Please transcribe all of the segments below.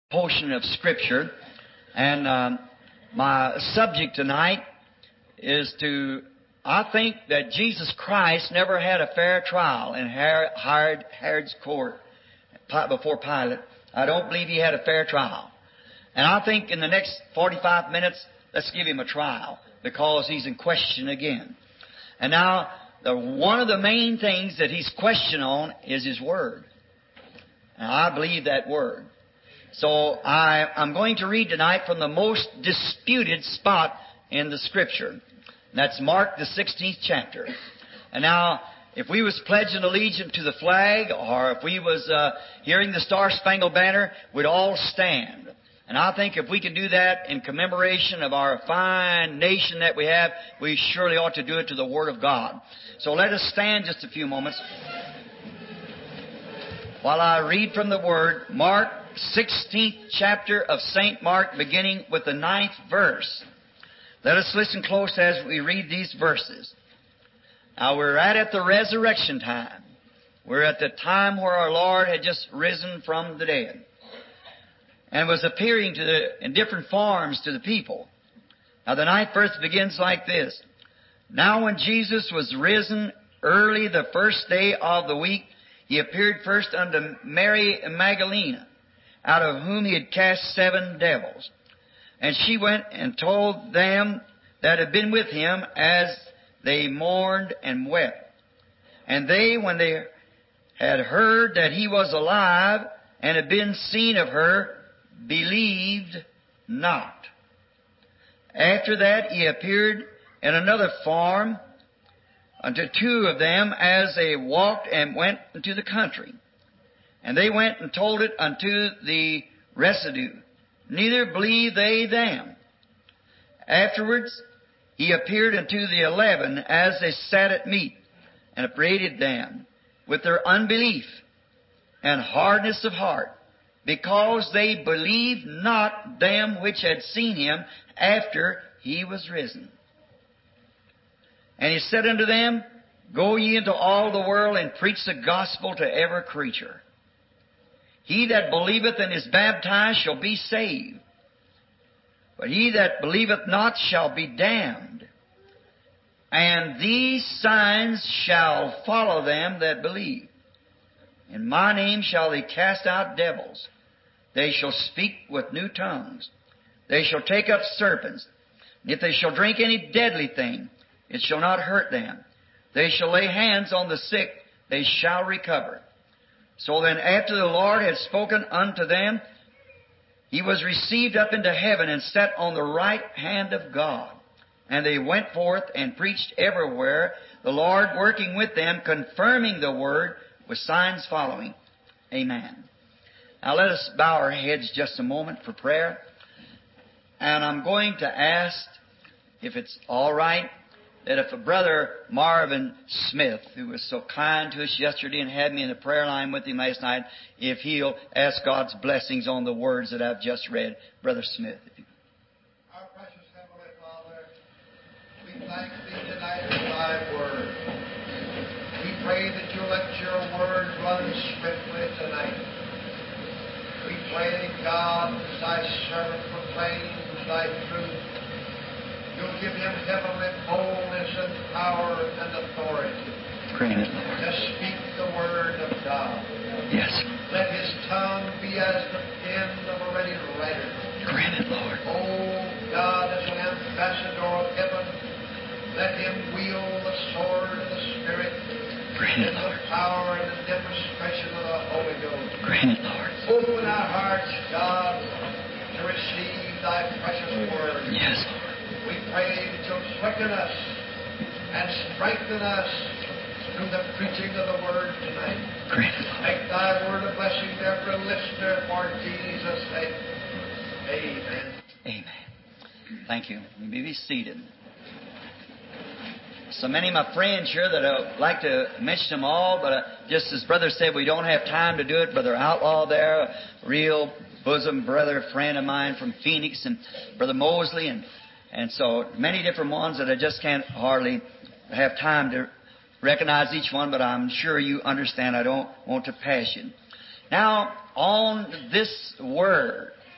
Portion of Scripture, and my subject tonight is I think that Jesus Christ never had a fair trial in Herod's court before Pilate. I don't believe He had a fair trial. And I think in the next 45 minutes, let's give Him a trial, because He's in question again. And now, one of the main things that He's questioned on is His Word. And I believe that Word. So I'm going to read tonight from the most disputed spot in the Scripture. And that's Mark, the 16th chapter. And now, if we was pledging allegiance to the flag, or if we was hearing the Star-Spangled Banner, we'd all stand. And I think if we can do that in commemoration of our fine nation that we have, we surely ought to do it to the Word of God. So let us stand just a few moments while I read from the Word, Mark 16th chapter of St. Mark, beginning with the 9th verse. Let us listen close as we read these verses. Now, we're at the resurrection time. We're at the time where our Lord had just risen from the dead and was appearing in different forms to the people. Now, the 9th verse begins like this. Now, when Jesus was risen early the first day of the week, He appeared first unto Mary Magdalene, out of whom He had cast 7 devils. And she went and told them that had been with Him, as they mourned and wept. And they, when they had heard that He was alive and had been seen of her, believed not. After that He appeared in another form unto 2 of them, as they walked and went into the country. And they went and told it unto the residue. Neither believed they them. Afterwards He appeared unto the 11, as they sat at meat, and upbraided them with their unbelief and hardness of heart, because they believed not them which had seen Him after He was risen. And He said unto them, Go ye into all the world, and preach the gospel to every creature. He that believeth and is baptized shall be saved, but he that believeth not shall be damned. And these signs shall follow them that believe. In my name shall they cast out devils. They shall speak with new tongues. They shall take up serpents. And if they shall drink any deadly thing, it shall not hurt them. They shall lay hands on the sick, they shall recover. So then, after the Lord had spoken unto them, He was received up into heaven and sat on the right hand of God. And they went forth and preached everywhere, the Lord working with them, confirming the word with signs following. Amen. Now let us bow our heads just a moment for prayer. And I'm going to ask, if it's all right, that if a Brother Marvin Smith, who was so kind to us yesterday and had me in the prayer line with him last night, if he'll ask God's blessings on the words that I've just read. Brother Smith. Our precious Heavenly Father, we thank Thee tonight for Thy Word. We pray that You'll let Your Word run swiftly tonight. We pray, God, as Thy servant proclaims Thy truth, You'll give him heavenly boldness and power and authority. Grant it, Lord. To speak the Word of God. Yes. Let his tongue be as the pen of a ready writer. Grant it, Lord. Oh, God, as an ambassador of heaven, let him wield the sword of the Spirit. Grant it, in Lord. the power and the demonstration of the Holy Ghost. Grant it, Lord. Open our hearts, God, to receive Thy precious Word. Yes, Lord. We pray that You'll quicken us and strengthen us through the preaching of the Word tonight. Grant it, Lord. Make Thy Word a blessing to every listener for Jesus' sake. Amen. Amen. Thank you. You may be seated. So many of my friends here that I'd like to mention them all, but just as Brother said, we don't have time to do it. Brother Outlaw there, a real bosom brother, friend of mine from Phoenix, and Brother Mosley, and so many different ones that I just can't hardly have time to recognize each one, but I'm sure you understand I don't want to pass you. Now, on this Word,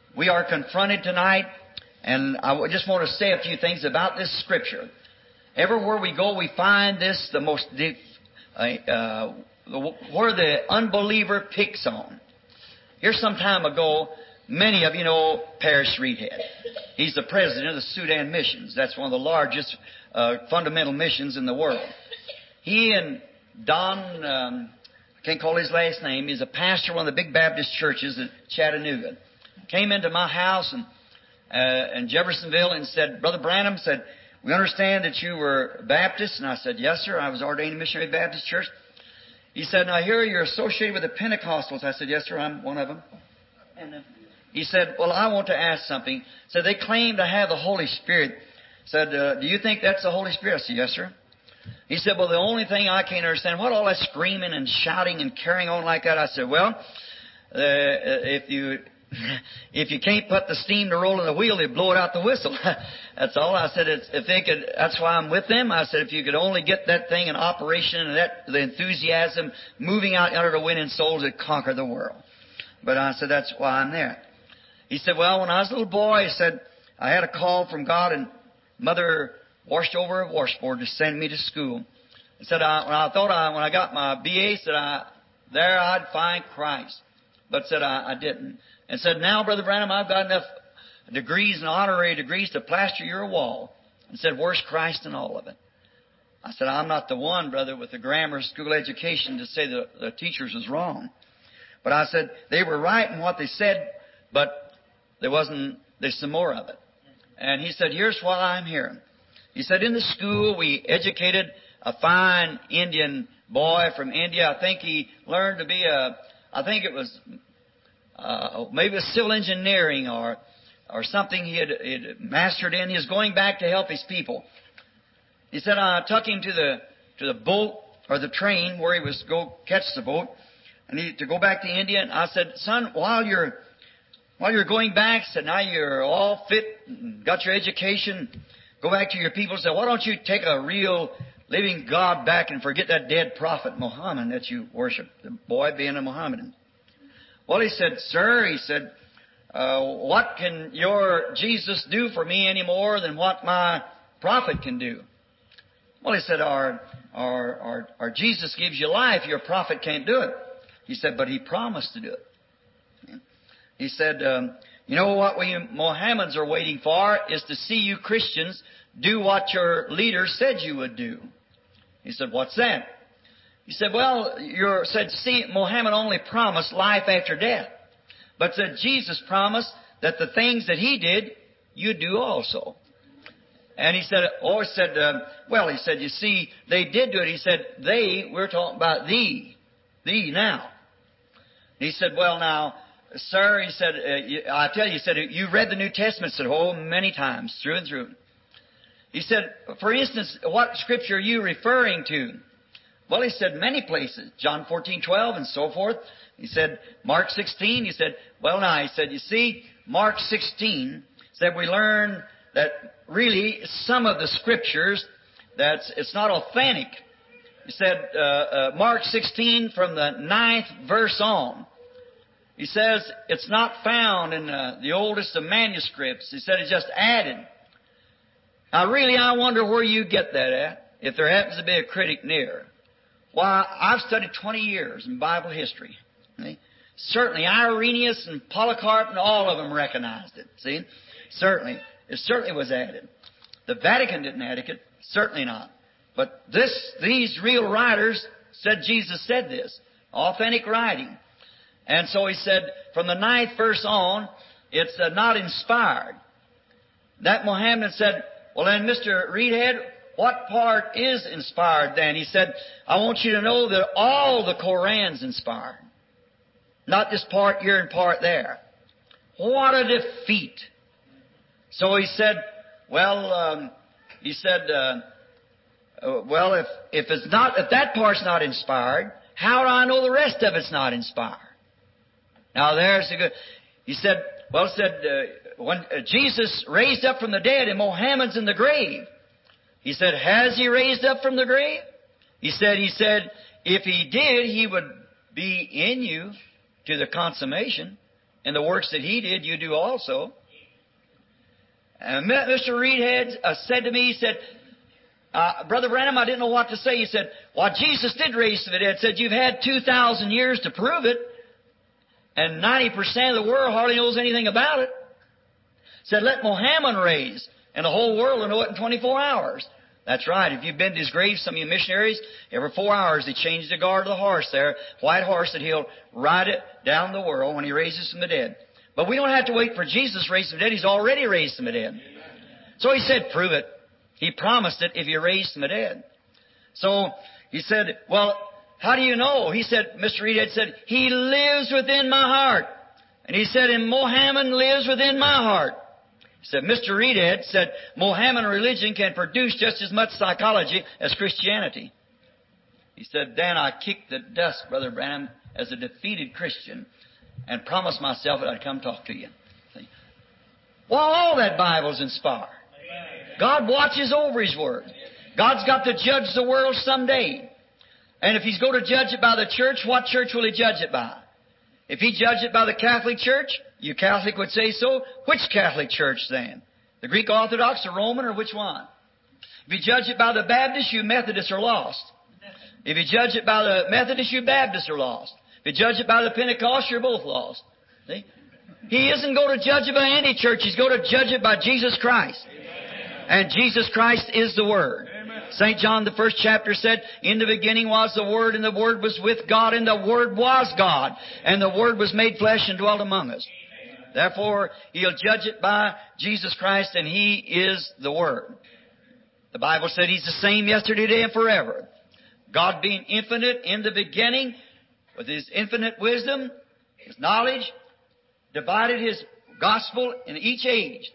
we are confronted tonight, and I just want to say a few things about this Scripture. Everywhere we go, we find this the most where the unbeliever picks on. Here some time ago, many of you know Parrish Reedhead. He's the president of the Sudan Missions. That's one of the largest fundamental missions in the world. He and Don, I can't call his last name, he's a pastor of one of the big Baptist churches at Chattanooga. Came into my house in Jeffersonville and said, Brother Branham said, we understand that you were Baptist. And I said, yes, sir. I was ordained in Missionary Baptist Church. He said, now here you're associated with the Pentecostals. I said, yes, sir, I'm one of them. And he said, well, I want to ask something. So they claim to have the Holy Spirit. Said, do you think that's the Holy Spirit? I said, yes, sir. He said, well, the only thing I can't understand, what all that screaming and shouting and carrying on like that? I said, well, if you can't put the steam to roll in the wheel, they blow it out the whistle. That's all. I said, if they could, that's why I'm with them. I said, if you could only get that thing in operation and the enthusiasm moving out in order to winning souls, it'd conquer the world. But I said, that's why I'm there. He said, well, when I was a little boy, he said, I had a call from God and Mother washed over a washboard to send me to school. He said, when I got my BA, said, there I'd find Christ. But said, I didn't. And said, now, Brother Branham, I've got enough degrees and honorary degrees to plaster your wall. And said, where's Christ in all of it? I said, I'm not the one, brother, with the grammar school education to say the teachers was wrong. But I said, they were right in what they said, but there's some more of it. And he said, here's why I'm here. He said, in the school we educated a fine Indian boy from India. I think he learned to be maybe a civil engineering or something he had mastered in. He was going back to help his people. He said, I took him to the boat or the train where he was to go catch the boat and to go back to India. And I said, son, while you're going back, said, now you're all fit and got your education, go back to your people and say, why don't you take a real living God back and forget that dead prophet Muhammad that you worship, the boy being a Mohammedan. Well, he said, sir, he said, what can your Jesus do for me any more than what my prophet can do? Well, he said, our Jesus gives you life. Your prophet can't do it. He said, but he promised to do it. He said, you know what we Mohammedans are waiting for is to see you Christians do what your leader said you would do. He said, what's that? He said, well, see, Mohammed only promised life after death. But said Jesus promised that the things that he did, you do also. And he said, he said, you see, they did do it. He said, we're talking about thee now. He said, well, now, sir, he said, I tell you, he said, you've read the New Testament. He said, oh, many times, through and through. He said, for instance, what scripture are you referring to? Well, he said, many places, John 14:12 and so forth. He said, Mark 16, he said, he said, you see, Mark 16 said we learn that really some of the scriptures, it's not authentic. He said, Mark 16 from the 9th verse on. He says it's not found in the oldest of manuscripts. He said it's just added. Now, really, I wonder where you get that at, if there happens to be a critic near. Why, I've studied 20 years in Bible history. See? Certainly, Irenaeus and Polycarp and all of them recognized it. See? Certainly. It certainly was added. The Vatican didn't add it. Certainly not. But these real writers said Jesus said this. Authentic writing. And so he said, from the 9th verse on, it's not inspired. That Mohammed said, well then, Mr. Reedhead, what part is inspired then? He said, I want you to know that all the Koran's inspired. Not just part here and part there. What a defeat. So he said, if that part's not inspired, how do I know the rest of it's not inspired? Now there's a good, he said, when Jesus raised up from the dead and Mohammed's in the grave, he said, has he raised up from the grave? He said, if he did, he would be in you to the consummation. And the works that He did, you do also. And Mr. Reed had said to me, he said, Brother Branham, I didn't know what to say. He said, well, Jesus did raise from the dead. Said, you've had 2,000 years to prove it, and 90% of the world hardly knows anything about it. Said, let Mohammed raise, and the whole world will know it in 24 hours. That's right. If you've been to his grave, some of you missionaries, every 4 hours they change the guard of the horse there, white horse, that he'll ride it down the world when he raises from the dead. But we don't have to wait for Jesus to raise from the dead. He's already raised from the dead. So he said, prove it. He promised it if you raised from the dead. So he said, well, how do you know? He said, Mr. Reed had said, He lives within my heart. And he said, and Mohammed lives within my heart. He said, Mr. Reedhead said, Mohammedan religion can produce just as much psychology as Christianity. He said, then I kicked the dust, Brother Branham, as a defeated Christian and promised myself that I'd come talk to you. See? Well, all that Bible's inspired. God watches over His Word. God's got to judge the world someday. And if He's going to judge it by the church, what church will He judge it by? If He judged it by the Catholic Church, you Catholic would say so. Which Catholic Church then? The Greek Orthodox, the Roman, or which one? If you judge it by the Baptists, you Methodists are lost. If you judge it by the Methodists, you Baptists are lost. If you judge it by the Pentecost, you're both lost. See? He isn't going to judge it by any church. He's going to judge it by Jesus Christ. And Jesus Christ is the Word. St. John, the 1st chapter said, in the beginning was the Word, and the Word was with God, and the Word was God. And the Word was made flesh and dwelt among us. Therefore, He'll judge it by Jesus Christ, and He is the Word. The Bible said He's the same yesterday, today, and forever. God being infinite in the beginning, with His infinite wisdom, His knowledge, divided His gospel in each age.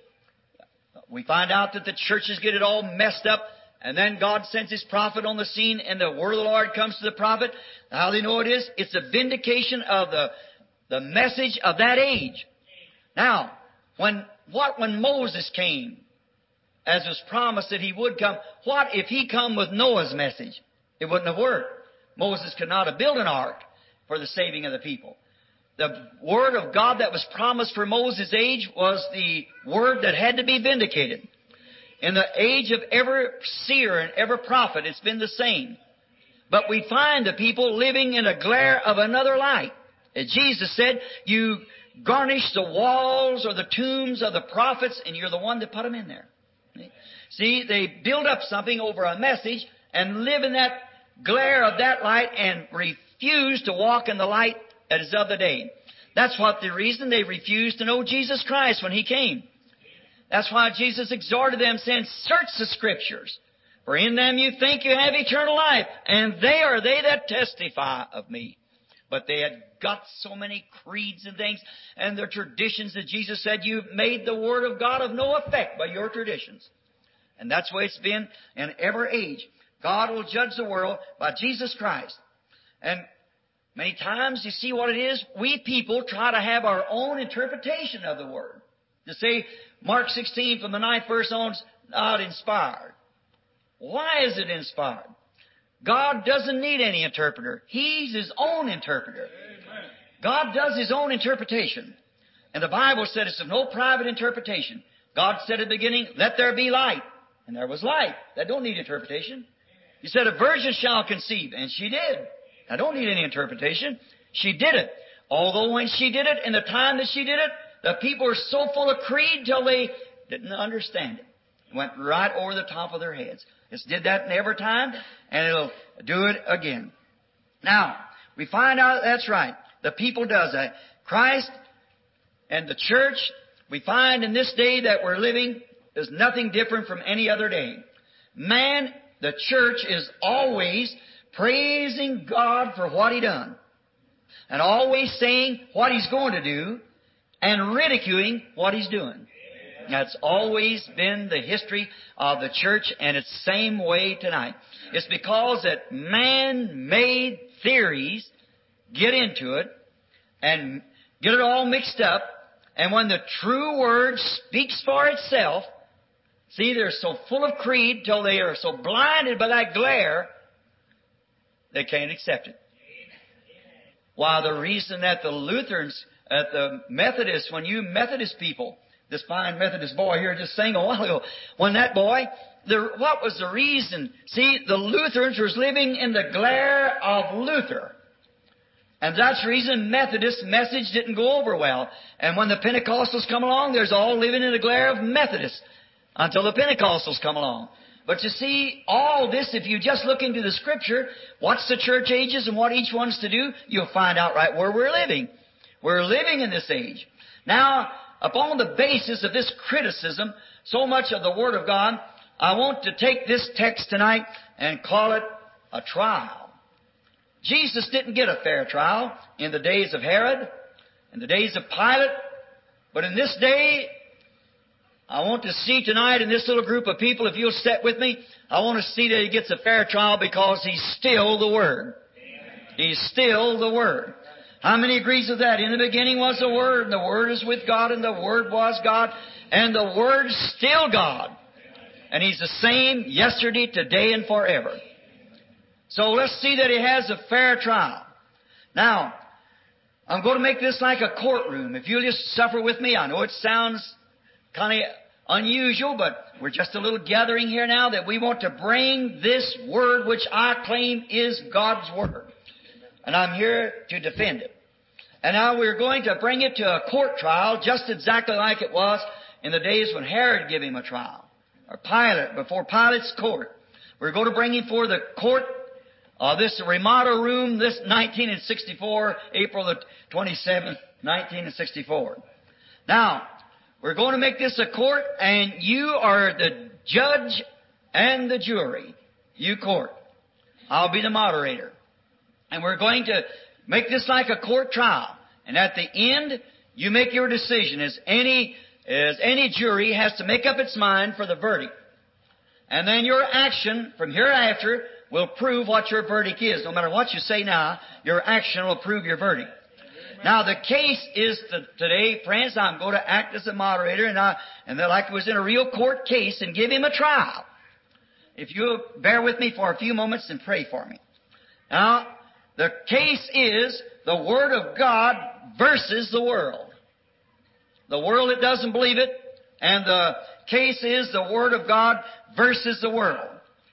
We find out that the churches get it all messed up, and then God sends His prophet on the scene, and the word of the Lord comes to the prophet. How do they know it is? It's a vindication of the message of that age. Now, when Moses came, as was promised that he would come, what if he come with Noah's message? It wouldn't have worked. Moses could not have built an ark for the saving of the people. The Word of God that was promised for Moses' age was the Word that had to be vindicated. In the age of every seer and every prophet, it's been the same. But we find the people living in a glare of another light. As Jesus said, you garnish the walls or the tombs of the prophets, and you're the one that put them in there. See, they build up something over a message and live in that glare of that light and refuse to walk in the light that is of the day. That's what the reason they refused to know Jesus Christ when He came. That's why Jesus exhorted them, saying, search the Scriptures, for in them you think you have eternal life, and they are they that testify of me. But they had got so many creeds and things, and their traditions that Jesus said, you've made the Word of God of no effect by your traditions. And that's the way it's been in every age. God will judge the world by Jesus Christ. And many times, you see what it is? We people try to have our own interpretation of the Word. To say, Mark 16 from the 9th verse on is not inspired. Why is it inspired? God doesn't need any interpreter. He's His own interpreter. God does His own interpretation. And the Bible said it's of no private interpretation. God said at the beginning, let there be light. And there was light. That don't need interpretation. He said, a virgin shall conceive. And she did. I don't need any interpretation. She did it. Although when she did it, in the time that she did it, the people were so full of creed till they didn't understand it. It went right over the top of their heads. It's did that in every time, and it'll do it again. Now, we find out that's right. The people does that. Christ and the church, we find in this day that we're living, is nothing different from any other day. Man, the church is always praising God for what He done, and always saying what He's going to do, and ridiculing what He's doing. That's always been the history of the church, and it's the same way tonight. It's because that man-made theories get into it and get it all mixed up, and when the true Word speaks for itself, see, they're so full of creed till they are so blinded by that glare, they can't accept it. While the reason that the Lutherans at the Methodist, when you Methodist people, this fine Methodist boy here just sang a while ago, when that boy, what was the reason? See, the Lutherans was living in the glare of Luther. And that's the reason Methodist message didn't go over well. And when the Pentecostals come along, there's all living in the glare of Methodist until the Pentecostals come along. But you see, all this, if you just look into the Scripture, what's the church ages and what each one's to do, you'll find out right where we're living. We're living in this age. Now, upon the basis of this criticism, so much of the Word of God, I want to take this text tonight and call it a trial. Jesus didn't get a fair trial in the days of Herod, in the days of Pilate, but in this day, I want to see tonight in this little group of people, if you'll step with me, I want to see that He gets a fair trial because He's still the Word. He's still the Word. How many agrees with that? In the beginning was the Word, and the Word is with God, and the Word was God, and the Word's still God. And He's the same yesterday, today, and forever. So let's see that He has a fair trial. Now, I'm going to make this like a courtroom. If you'll just suffer with me, I know it sounds kind of unusual, but we're just a little gathering here now that we want to bring this Word which I claim is God's Word. And I'm here to defend it. And now we're going to bring it to a court trial just exactly like it was in the days when Herod gave Him a trial. Or Pilate, before Pilate's court. We're going to bring Him for the court this Ramada room, this 1964, April the 27th, 1964. Now, we're going to make this a court, and you are the judge and the jury. You court. I'll be the moderator. And we're going to make this like a court trial. And at the end, you make your decision as any jury has to make up its mind for the verdict. And then your action from hereafter will prove what your verdict is. No matter what you say now, your action will prove your verdict. Now, the case is today, friends, I'm going to act as a moderator, and like it was in a real court case, and give Him a trial. If you'll bear with me for a few moments and pray for me. Now, the case is the Word of God versus the world. The world that doesn't believe it, and the case is the Word of God versus the world.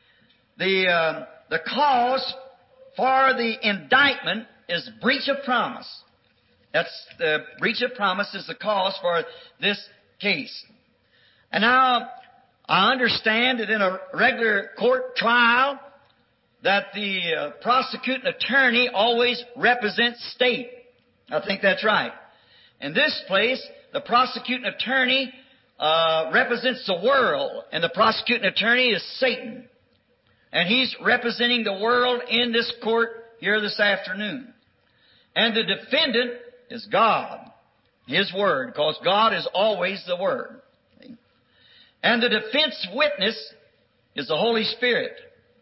The cause for the indictment is breach of promise. That's the breach of promise is the cause for this case. And now, I understand that in a regular court trial, that the prosecuting attorney always represents state. I think that's right. In this place, the prosecuting attorney represents the world, and the prosecuting attorney is Satan. And he's representing the world in this court here this afternoon. And the defendant is God, His Word, because God is always the Word. And the defense witness is the Holy Spirit.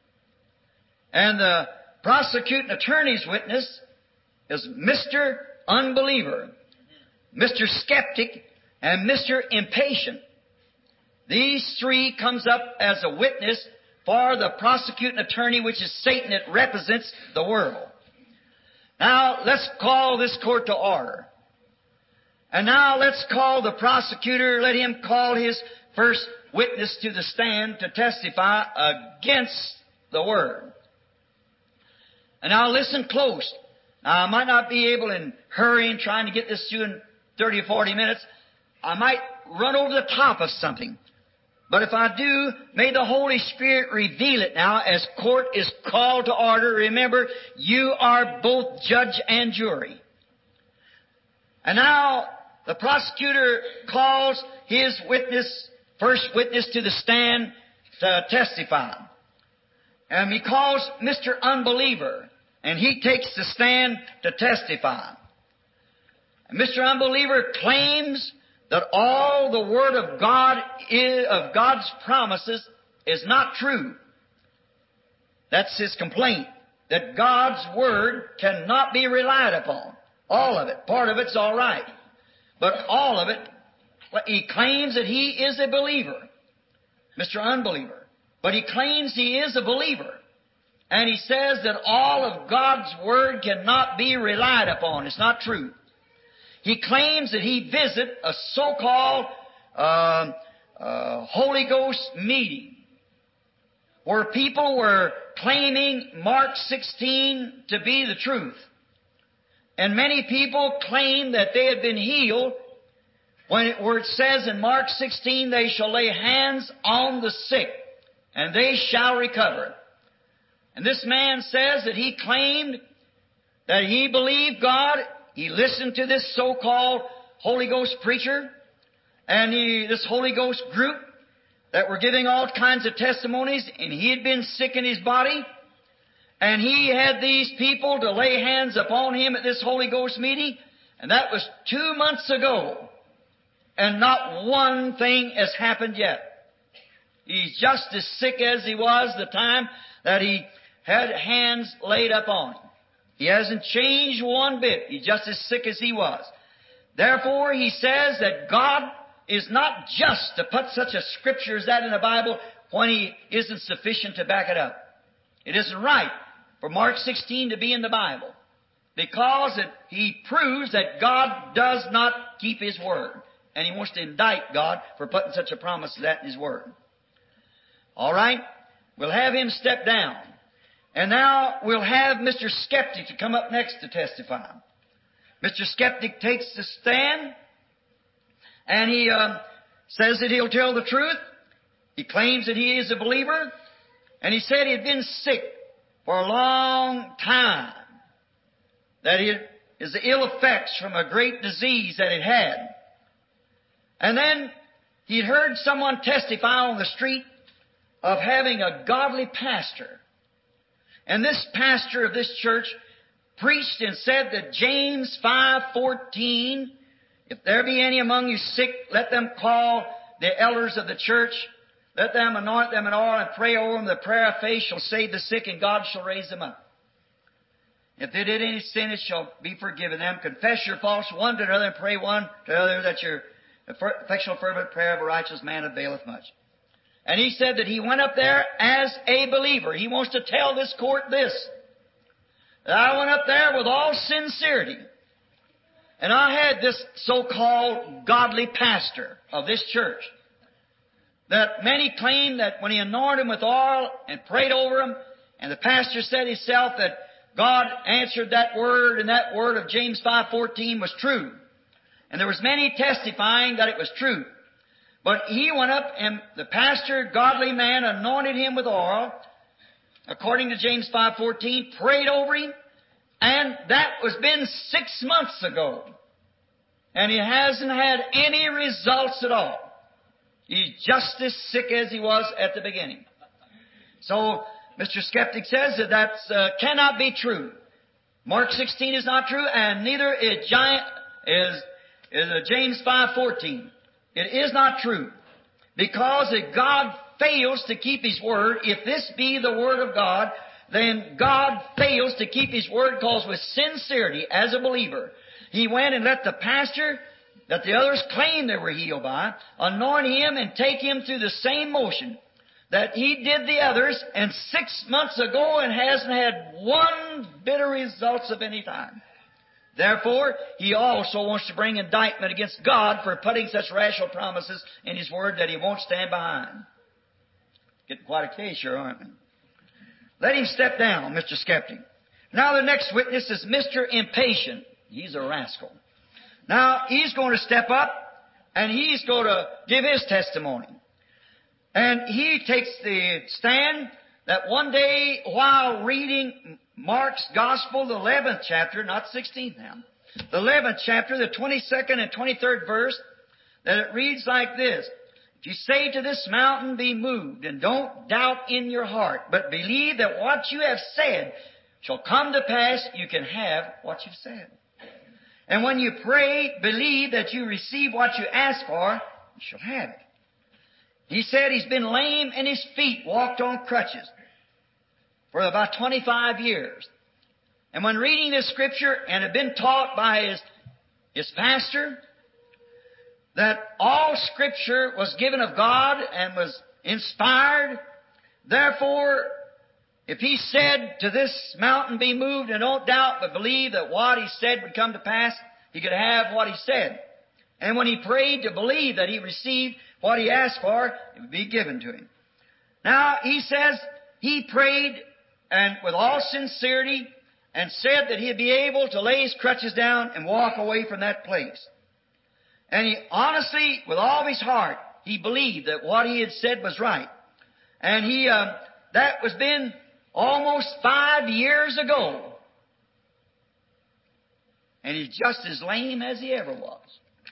And the prosecuting attorney's witness is Mr. Unbeliever, Mr. Skeptic, and Mr. Impatient. These three comes up as a witness for the prosecuting attorney, which is Satan, that represents the world. Now, let's call this court to order. And now let's call the prosecutor, let him call his first witness to the stand to testify against the Word. And now listen close. Now, I might not be able in hurrying, trying to get this through in 30 or 40 minutes. I might run over the top of something. But if I do, may the Holy Spirit reveal it now as court is called to order. Remember, you are both judge and jury. And now, the prosecutor calls his witness, first witness to the stand to testify. And he calls Mr. Unbeliever, and he takes the stand to testify. And Mr. Unbeliever claims that all the Word of God of God's promises is not true. That's his complaint, that God's Word cannot be relied upon. All of it. Part of it's all right. But all of it, he claims that he is a believer, Mr. Unbeliever. But he claims he is a believer. And he says that all of God's Word cannot be relied upon. It's not true. he claims that he visited a so-called Holy Ghost meeting where people were claiming Mark 16 to be the truth. And many people claimed that they had been healed where it says in Mark 16, they shall lay hands on the sick, and they shall recover. And this man says that he claimed that he believed God. He listened to this so-called Holy Ghost preacher and this Holy Ghost group that were giving all kinds of testimonies, and he had been sick in his body. And he had these people to lay hands upon him at this Holy Ghost meeting, and that was 2 months ago. And not one thing has happened yet. He's just as sick as he was the time that he had hands laid up on him. He hasn't changed one bit. He's just as sick as he was. Therefore, he says that God is not just to put such a scripture as that in the Bible when He isn't sufficient to back it up. It isn't right for Mark 16 to be in the Bible because He proves that God does not keep His word. And He wants to indict God for putting such a promise as that in His Word. All right? We'll have him step down. And now we'll have Mr. Skeptic to come up next to testify. Mr. Skeptic takes the stand, and he says that he'll tell the truth. He claims that he is a believer, and he said he had been sick for a long time, that it is the ill effects from a great disease that it had. And then he'd heard someone testify on the street of having a godly pastor. And this pastor of this church preached and said that James 5:14, if there be any among you sick, let them call the elders of the church, let them anoint them in oil and pray over them. The prayer of faith shall save the sick, and God shall raise them up. If they did any sin, it shall be forgiven them. Confess your faults one to another and pray one to another that your effectual fervent prayer of a righteous man availeth much. And he said that he went up there as a believer. He wants to tell this court this, that I went up there with all sincerity, and I had this so-called godly pastor of this church, that many claim that when he anointed him with oil and prayed over him, and the pastor said himself that God answered that word, and that word of James 5:14 was true. And there was many testifying that it was true. But he went up, and the pastor, godly man, anointed him with oil, according to James 5:14, prayed over him, and that was been 6 months ago. And he hasn't had any results at all. He's just as sick as he was at the beginning. So, Mr. Skeptic says that cannot be true. Mark 16 is not true, and neither is James 5:14. It is not true. Because if God fails to keep His Word, if this be the Word of God, then God fails to keep His Word, because with sincerity, as a believer, He went and let the pastor that the others claimed they were healed by anoint him and take him through the same motion that he did the others, and 6 months ago, and hasn't had one bit of results of any time. Therefore, he also wants to bring indictment against God for putting such rational promises in His Word that He won't stand behind. Getting quite a case here, aren't we? Let him step down, Mr. Skeptic. Now the next witness is Mr. Impatient. He's a rascal. Now, he's going to step up, and he's going to give his testimony. And he takes the stand that one day while reading Mark's Gospel, the 11th chapter, not 16th now, the 11th chapter, the 22nd and 23rd verse, that it reads like this: If you say to this mountain, be moved, and don't doubt in your heart, but believe that what you have said shall come to pass, you can have what you've said. And when you pray, believe that you receive what you ask for, you shall have it. He said he's been lame in his feet, walked on crutches for about 25 years. And when reading this scripture and had been taught by his pastor that all scripture was given of God and was inspired, therefore, if he said to this mountain be moved and don't doubt but believe that what he said would come to pass, he could have what he said. And when he prayed to believe that he received what he asked for, it would be given to him. Now, he says he prayed and with all sincerity and said that he'd be able to lay his crutches down and walk away from that place. And he honestly, with all his heart, he believed that what he had said was right. And that was been almost 5 years ago. And he's just as lame as he ever was.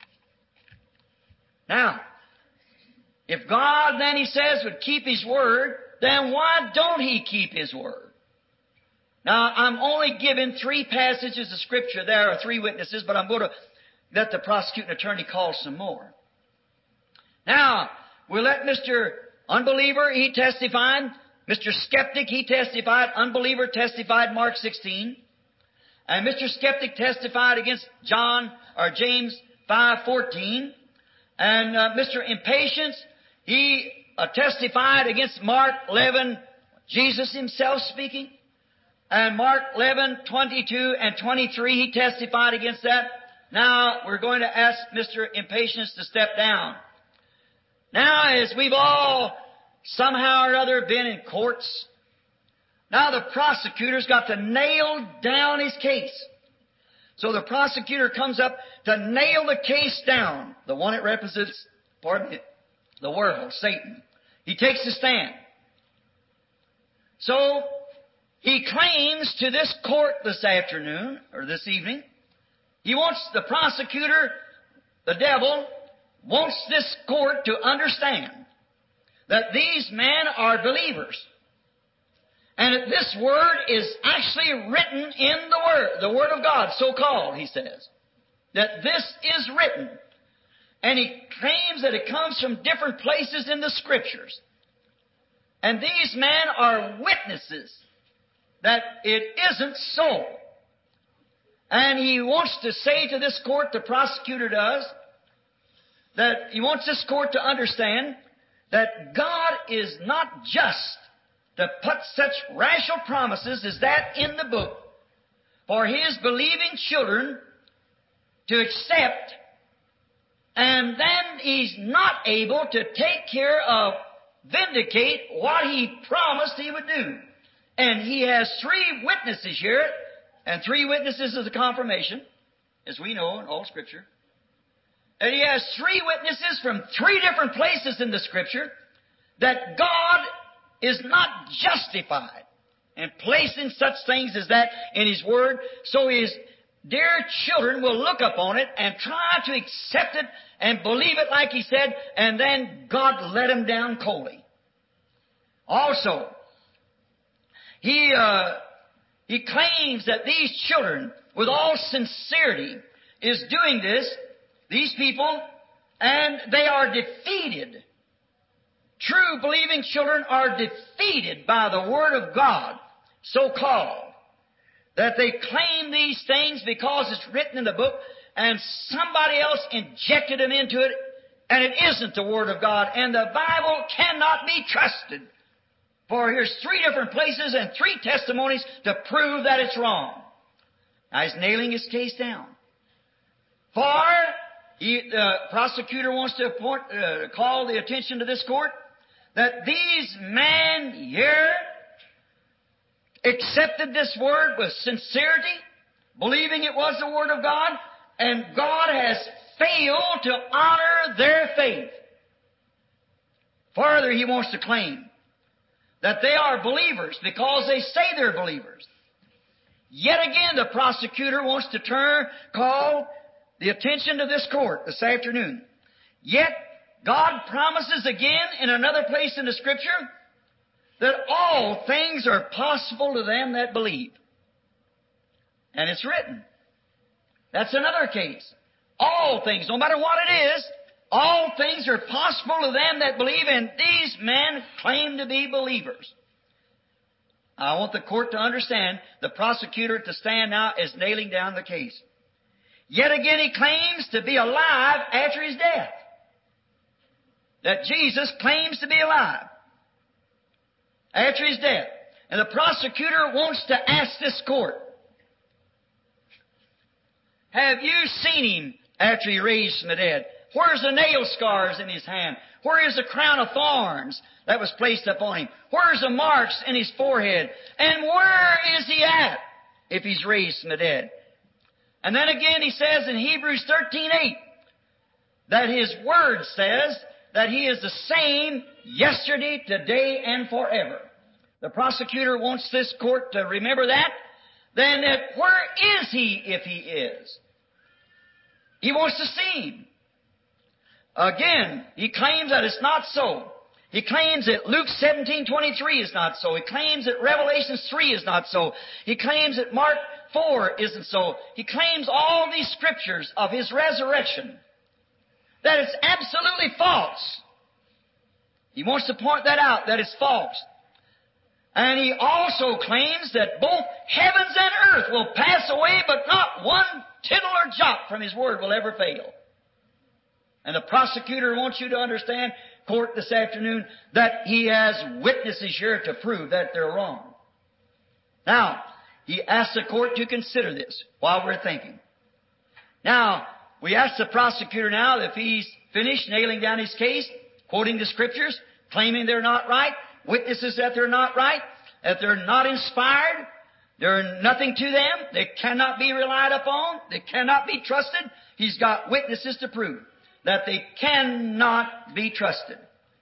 Now, if God, then he says, would keep His Word, then why don't He keep His Word? Now, I'm only giving 3 passages of Scripture. There are 3 witnesses, but I'm going to let the prosecuting attorney call some more. Now, we'll let Mr. Unbeliever, he testified. Mr. Skeptic, he testified. Unbeliever testified Mark 16. And Mr. Skeptic testified against James 5:14. And Mr. Impatience, he testified against Mark 11, Jesus Himself speaking. And Mark 11:22 and 23, he testified against that. Now, we're going to ask Mr. Impatience to step down. Now, as we've all somehow or other been in courts, now the prosecutor's got to nail down his case. So the prosecutor comes up to nail the case down, the one that represents, the world, Satan. He takes a stand. So he claims to this court this afternoon, or this evening, the prosecutor, the devil, wants this court to understand that these men are believers. And that this Word is actually written in the Word of God, so-called, he says. That this is written. And he claims that it comes from different places in the Scriptures. And these men are witnesses that it isn't so. And he wants to say to this court, the prosecutor does, that he wants this court to understand that God is not just to put such rational promises as that in the book for His believing children to accept, and then He's not able to take care of, vindicate what He promised He would do. And He has 3 witnesses here, and 3 witnesses is a confirmation, as we know in all Scripture. And He has 3 witnesses from 3 different places in the Scripture that God is not justified in placing such things as that in His Word, so His dear children will look upon it and try to accept it and believe it like He said, and then God let them down coldly. Also, He claims that these children, with all sincerity, is doing this, these people, and they are defeated. True believing children are defeated by the Word of God, so-called. That they claim these things because it's written in the book, and somebody else injected them into it, and it isn't the Word of God. And the Bible cannot be trusted. For here's 3 different places and 3 testimonies to prove that it's wrong. Now he's nailing his case down. For the prosecutor wants to call the attention to this court that these men here accepted this Word with sincerity, believing it was the Word of God, and God has failed to honor their faith. Further, he wants to claim that they are believers because they say they're believers. Yet again, the prosecutor wants to call the attention to this court this afternoon. Yet, God promises again in another place in the Scripture that all things are possible to them that believe. And it's written. That's another case. All things, no matter what it is, all things are possible to them that believe, and these men claim to be believers. I want the court to understand the prosecutor to stand now is nailing down the case. Yet again he claims to be alive after his death. That Jesus claims to be alive after his death. And the prosecutor wants to ask this court, Have you seen Him after He raised from the dead? Where's the nail scars in His hand? Where is the crown of thorns that was placed upon Him? Where's the marks in His forehead? And where is He at if He's raised from the dead? And then again He says in Hebrews 13:8 that His Word says that He is the same yesterday, today, and forever. The prosecutor wants this court to remember that. Then where is He if He is? He wants to see Him. Again, he claims that it's not so. He claims that Luke 17:23 is not so. He claims that Revelation 3 is not so. He claims that Mark 4 isn't so. He claims all these scriptures of His resurrection, that it's absolutely false. He wants to point that out, that it's false. And he also claims that both heavens and earth will pass away, but not one tittle or jot from His Word will ever fail. And the prosecutor wants you to understand, court this afternoon, that he has witnesses here to prove that they're wrong. Now, he asks the court to consider this while we're thinking. Now, we ask the prosecutor now if he's finished nailing down his case, quoting the Scriptures, claiming they're not right, witnesses that they're not right, that they're not inspired, they're nothing to them, they cannot be relied upon, they cannot be trusted. He's got witnesses to prove that they cannot be trusted.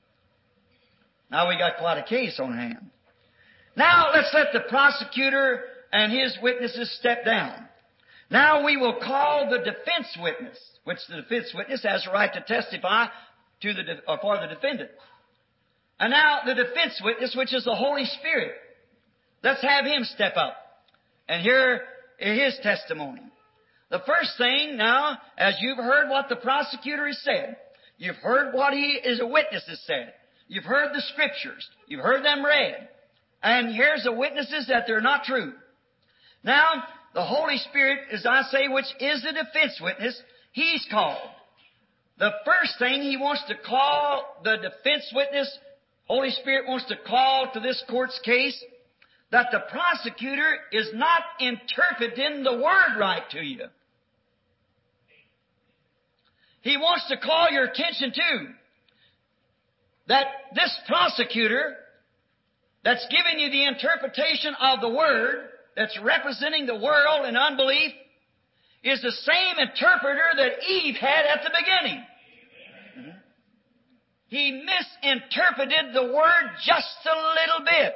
Now we got quite a case on hand. Now let's let the prosecutor and his witnesses step down. Now we will call the defense witness, which the defense witness has a right to testify to for the defendant. And now the defense witness, which is the Holy Spirit, let's have him step up and hear his testimony. The first thing now, as you've heard what the prosecutor has said, you've heard what he as a witness has said, you've heard the Scriptures, you've heard them read, and here's the witnesses that they're not true. Now, the Holy Spirit, as I say, which is the defense witness, He's called. The first thing He wants to call the defense witness, Holy Spirit wants to call to this court's case, that the prosecutor is not interpreting the Word right to you. He wants to call your attention to that this prosecutor that's giving you the interpretation of the Word, that's representing the world in unbelief, is the same interpreter that Eve had at the beginning. Mm-hmm. He misinterpreted the Word just a little bit.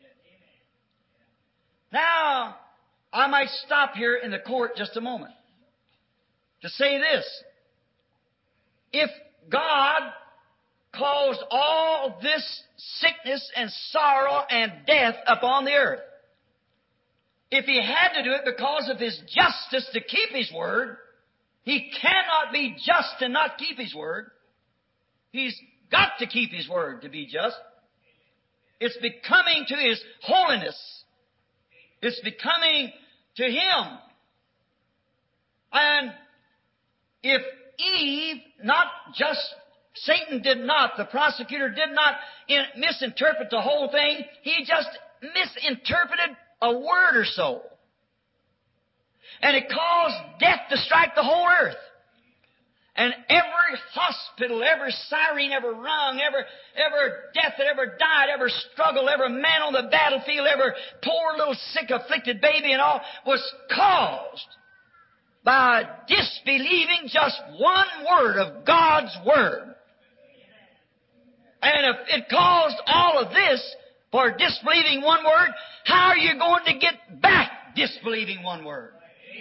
Now, I might stop here in the court just a moment to say this. If God caused all this sickness and sorrow and death upon the earth, if He had to do it because of His justice to keep His Word, He cannot be just and not keep His Word. He's got to keep His Word to be just. It's becoming to His holiness. It's becoming to Him. And if Eve, not just Satan did not, the prosecutor did not misinterpret the whole thing, he just misinterpreted a word or so. And it caused death to strike the whole earth. And every hospital, every siren ever rung, every death that ever died, every struggle, every man on the battlefield, every poor little sick afflicted baby and all was caused by disbelieving just one word of God's Word. And if it caused all of this for disbelieving one word, how are you going to get back disbelieving one word?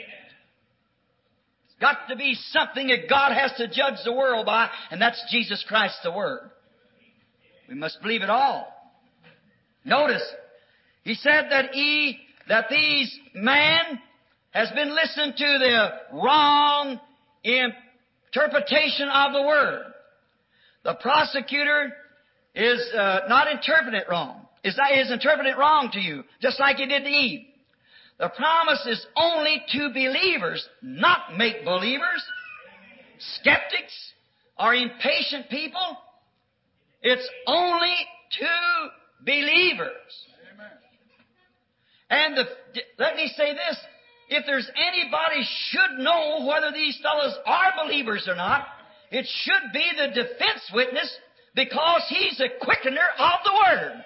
It's got to be something that God has to judge the world by, and that's Jesus Christ the Word. We must believe it all. Notice, He said that these man has been listening to the wrong interpretation of the Word. The prosecutor is not interpreting it wrong. Is interpreting it wrong to you, just like he did to Eve. The promise is only to believers, not make-believers, skeptics, or impatient people. It's only to believers. And let me say this. if there's anybody should know whether these fellows are believers or not, it should be the defense witness, because he's a quickener of the Word.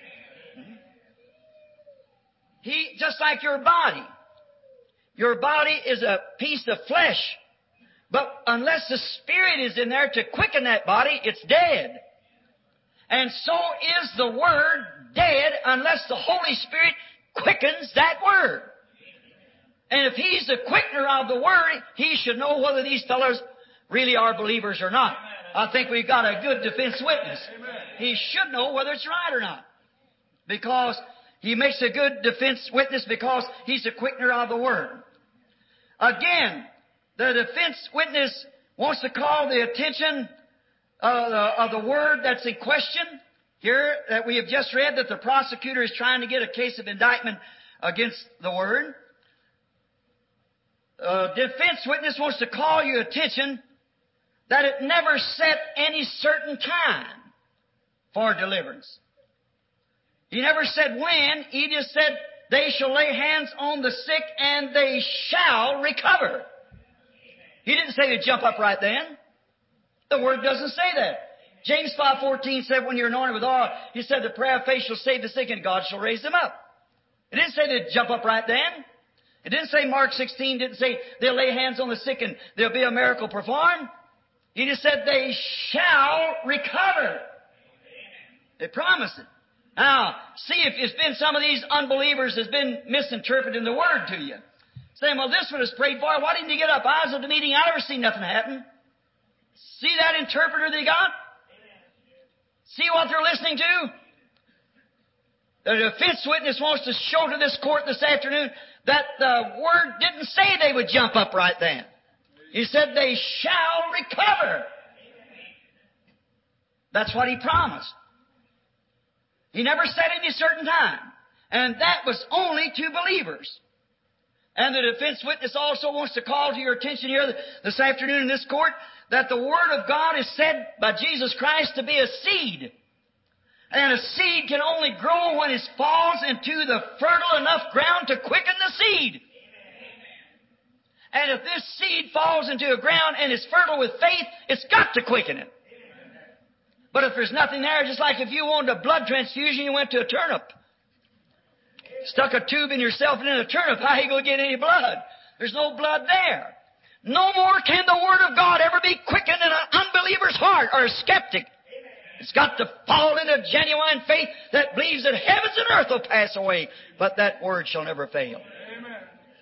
He, just like your body. Your body is a piece of flesh. But unless the Spirit is in there to quicken that body, it's dead. And so is the Word dead unless the Holy Spirit quickens that Word. And if He's the quickener of the Word, He should know whether these fellows really are believers or not. I think we've got a good defense witness. He should know whether it's right or not. Because he makes a good defense witness because he's a quickener of the Word. Again, the defense witness wants to call the attention of the Word that's in question. Here that we have just read that the prosecutor is trying to get a case of indictment against the Word. Defense witness wants to call your attention that it never set any certain time for deliverance. He never said when. He just said, they shall lay hands on the sick and they shall recover. He didn't say to jump up right then. The Word doesn't say that. James 5:14 said, when you're anointed with oil, He said, the prayer of faith shall save the sick and God shall raise them up. It didn't say to jump up right then. It didn't say Mark 16, didn't say they'll lay hands on the sick and there'll be a miracle performed. He just said they shall recover. They promised it. Now, see if it's been some of these unbelievers has been misinterpreting the Word to you. Saying, well, this one is prayed for. Why didn't you get up? I was at the meeting. I never seen nothing happen. See that interpreter they got? See what they're listening to? The defense witness wants to show to this court this afternoon that the Word didn't say they would jump up right then. He said they shall recover. That's what He promised. He never said any certain time. And that was only to believers. And the defense witness also wants to call to your attention here this afternoon in this court that the Word of God is said by Jesus Christ to be a seed. And a seed can only grow when it falls into the fertile enough ground to quicken the seed. And if this seed falls into a ground and is fertile with faith, it's got to quicken it. But if there's nothing there, just like if you wanted a blood transfusion, you went to a turnip. Stuck a tube in yourself and in a turnip, how are you going to get any blood? There's no blood there. No more can the Word of God ever be quickened in an unbeliever's heart or a skeptic. It's got to fall into genuine faith that believes that heavens and earth will pass away, but that Word shall never fail. Amen.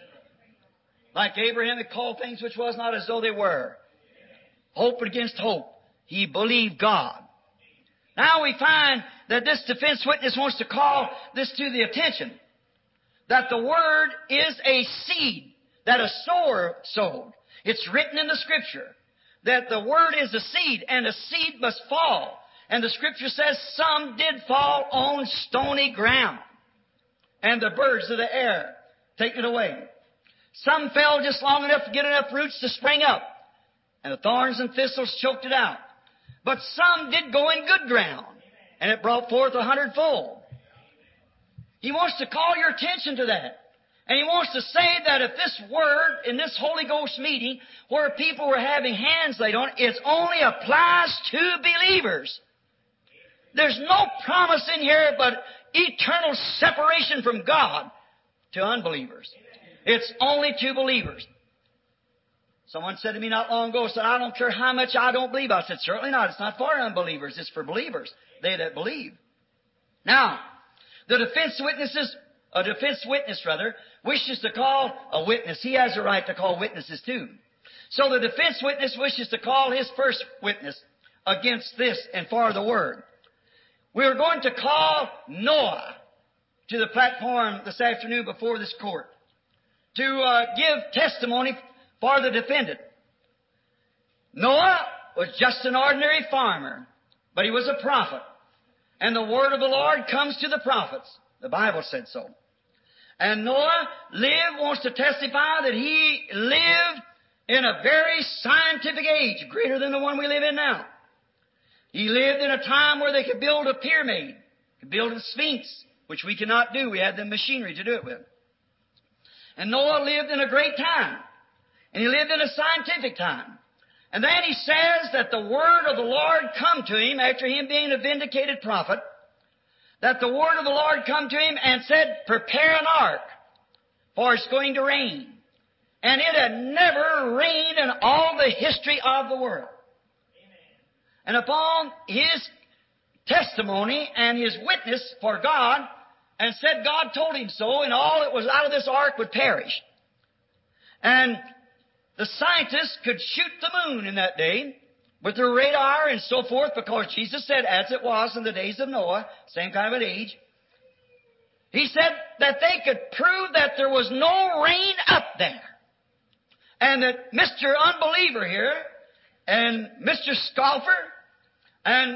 Like Abraham that called things which was not as though they were. Hope against hope. He believed God. Now we find that this defense witness wants to call this to the attention. That the Word is a seed that a sower sowed. It's written in the Scripture that the Word is a seed and a seed must fall. And the Scripture says some did fall on stony ground. And the birds of the air take it away. Some fell just long enough to get enough roots to spring up. And the thorns and thistles choked it out. But some did go in good ground. And it brought forth 100-fold. He wants to call your attention to that. And he wants to say that if this Word in this Holy Ghost meeting where people were having hands laid on it only applies to believers. There's no promise in here but eternal separation from God to unbelievers. It's only to believers. Someone said to me not long ago, said, I don't care how much I don't believe. I said, certainly not. It's not for unbelievers. It's for believers. They that believe. Now, a defense witness wishes to call a witness. He has a right to call witnesses too. So the defense witness wishes to call his first witness against this and for the Word. We're going to call Noah to the platform this afternoon before this court to give testimony for the defendant. Noah was just an ordinary farmer, but he was a prophet. And the Word of the Lord comes to the prophets. The Bible said so. And Noah wants to testify that he lived in a very scientific age, greater than the one we live in now. He lived in a time where they could build a pyramid, could build a sphinx, which we cannot do. We had the machinery to do it with. And Noah lived in a great time. And he lived in a scientific time. And then he says that the word of the Lord come to him after him being a vindicated prophet, that the word of the Lord come to him and said, prepare an ark, for it's going to rain. And it had never rained in all the history of the world. And upon his testimony and his witness for God, and said God told him so, and all that was out of this ark would perish. And the scientists could shoot the moon in that day with their radar and so forth, because Jesus said, as it was in the days of Noah, same kind of an age, He said that they could prove that there was no rain up there. And that Mr. Unbeliever here, and Mr. Scoffer, and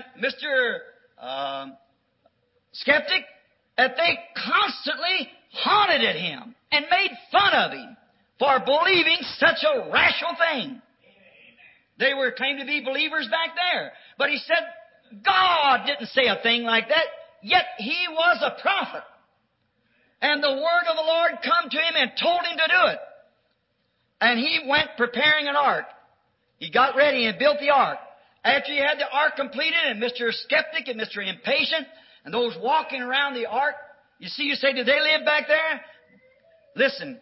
Mr. Skeptic, that they constantly haunted at him and made fun of him for believing such a rational thing. They were claimed to be believers back there. But he said God didn't say a thing like that, yet he was a prophet. And the word of the Lord come to him and told him to do it. And he went preparing an ark. He got ready and built the ark. After he had the ark completed, and Mr. Skeptic and Mr. Impatient and those walking around the ark, you see, you say, did they live back there? Listen,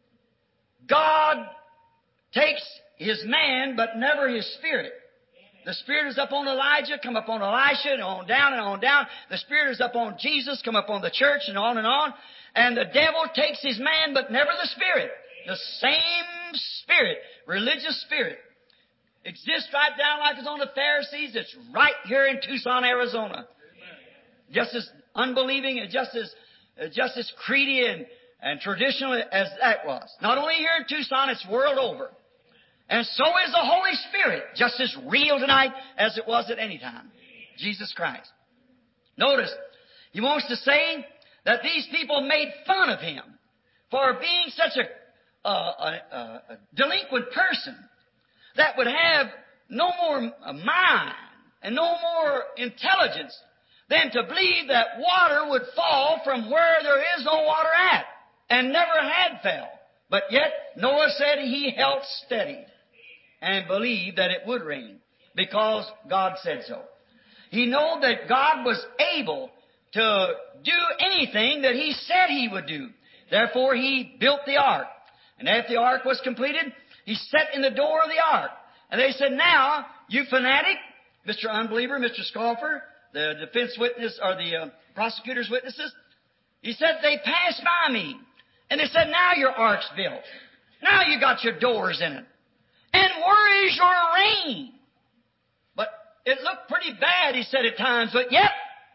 God takes His man, but never His Spirit. The Spirit is upon Elijah, come upon Elisha, and on down and on down. The Spirit is upon Jesus, come upon the church, and on and on. And the devil takes his man, but never the Spirit. The same Spirit, religious spirit, exists right down like it's on the Pharisees. It's right here in Tucson, Arizona. Just as unbelieving and just as creedy and traditional as that was. Not only here in Tucson, it's world over. And so is the Holy Spirit, just as real tonight as it was at any time. Jesus Christ. Notice, he wants to say that these people made fun of him for being such a delinquent person that would have no more mind and no more intelligence than to believe that water would fall from where there is no water at, and never had fell. But yet Noah said he held steady and believed that it would rain because God said so. He knew that God was able to do anything that He said He would do. Therefore He built the ark. And after the ark was completed, He sat in the door of the ark. And they said, now, you fanatic, Mr. Unbeliever, Mr. Scoffer, the defense witness, or the prosecutor's witnesses, he said, they passed by me. And they said, now your ark's built. Now you got your doors in it. And where is your rain? But it looked pretty bad, he said at times, but yet,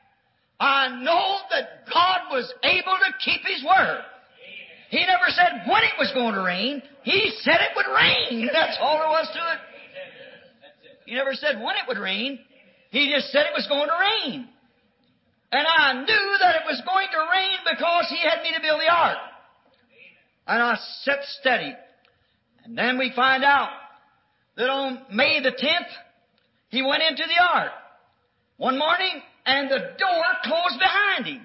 I know that God was able to keep His word. He never said when it was going to rain. He said it would rain. That's all there was to it. He never said when it would rain. He just said it was going to rain. And I knew that it was going to rain because He had me to build the ark. And I sat steady. And then we find out that on May the 10th, he went into the ark one morning, and the door closed behind him.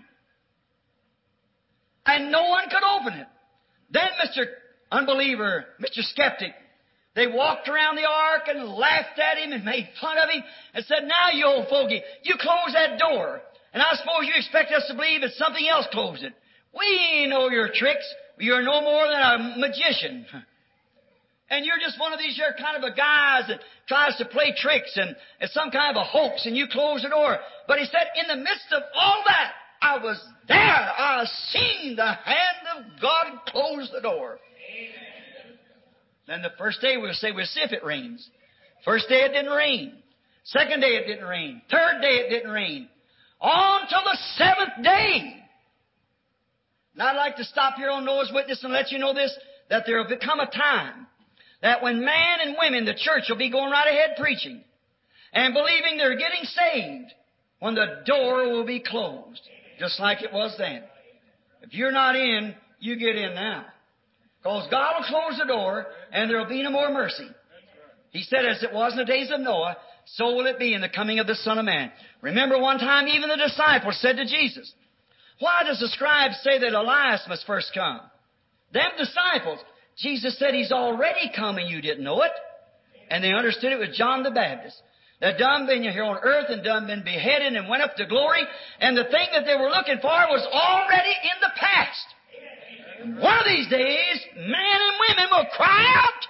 And no one could open it. Then Mr. Unbeliever, Mr. Skeptic, they walked around the ark and laughed at him and made fun of him and said, now you old fogey, you close that door. And I suppose you expect us to believe that something else closed it. We know your tricks. You're no more than a magician. And you're just one of these here kind of a guys that tries to play tricks and it's some kind of a hoax, and you close the door. But he said, in the midst of all that, I was there. I seen the hand of God close the door. Amen. Then the first day we'll see if it rains. First day it didn't rain. Second day it didn't rain. Third day it didn't rain. On till the seventh day. Now I'd like to stop here on Noah's Witness and let you know this, that there will become a time that when man and women, the church will be going right ahead preaching and believing they're getting saved when the door will be closed, just like it was then. If you're not in, you get in now. Because God will close the door and there will be no more mercy. He said, as it was in the days of Noah, so will it be in the coming of the Son of Man. Remember one time even the disciples said to Jesus, why does the scribes say that Elias must first come? Them disciples. Jesus said He's already come and you didn't know it. And they understood it with John the Baptist. That done been here on earth and done been beheaded and went up to glory. And the thing that they were looking for was already in the past. And one of these days, men and women will cry out.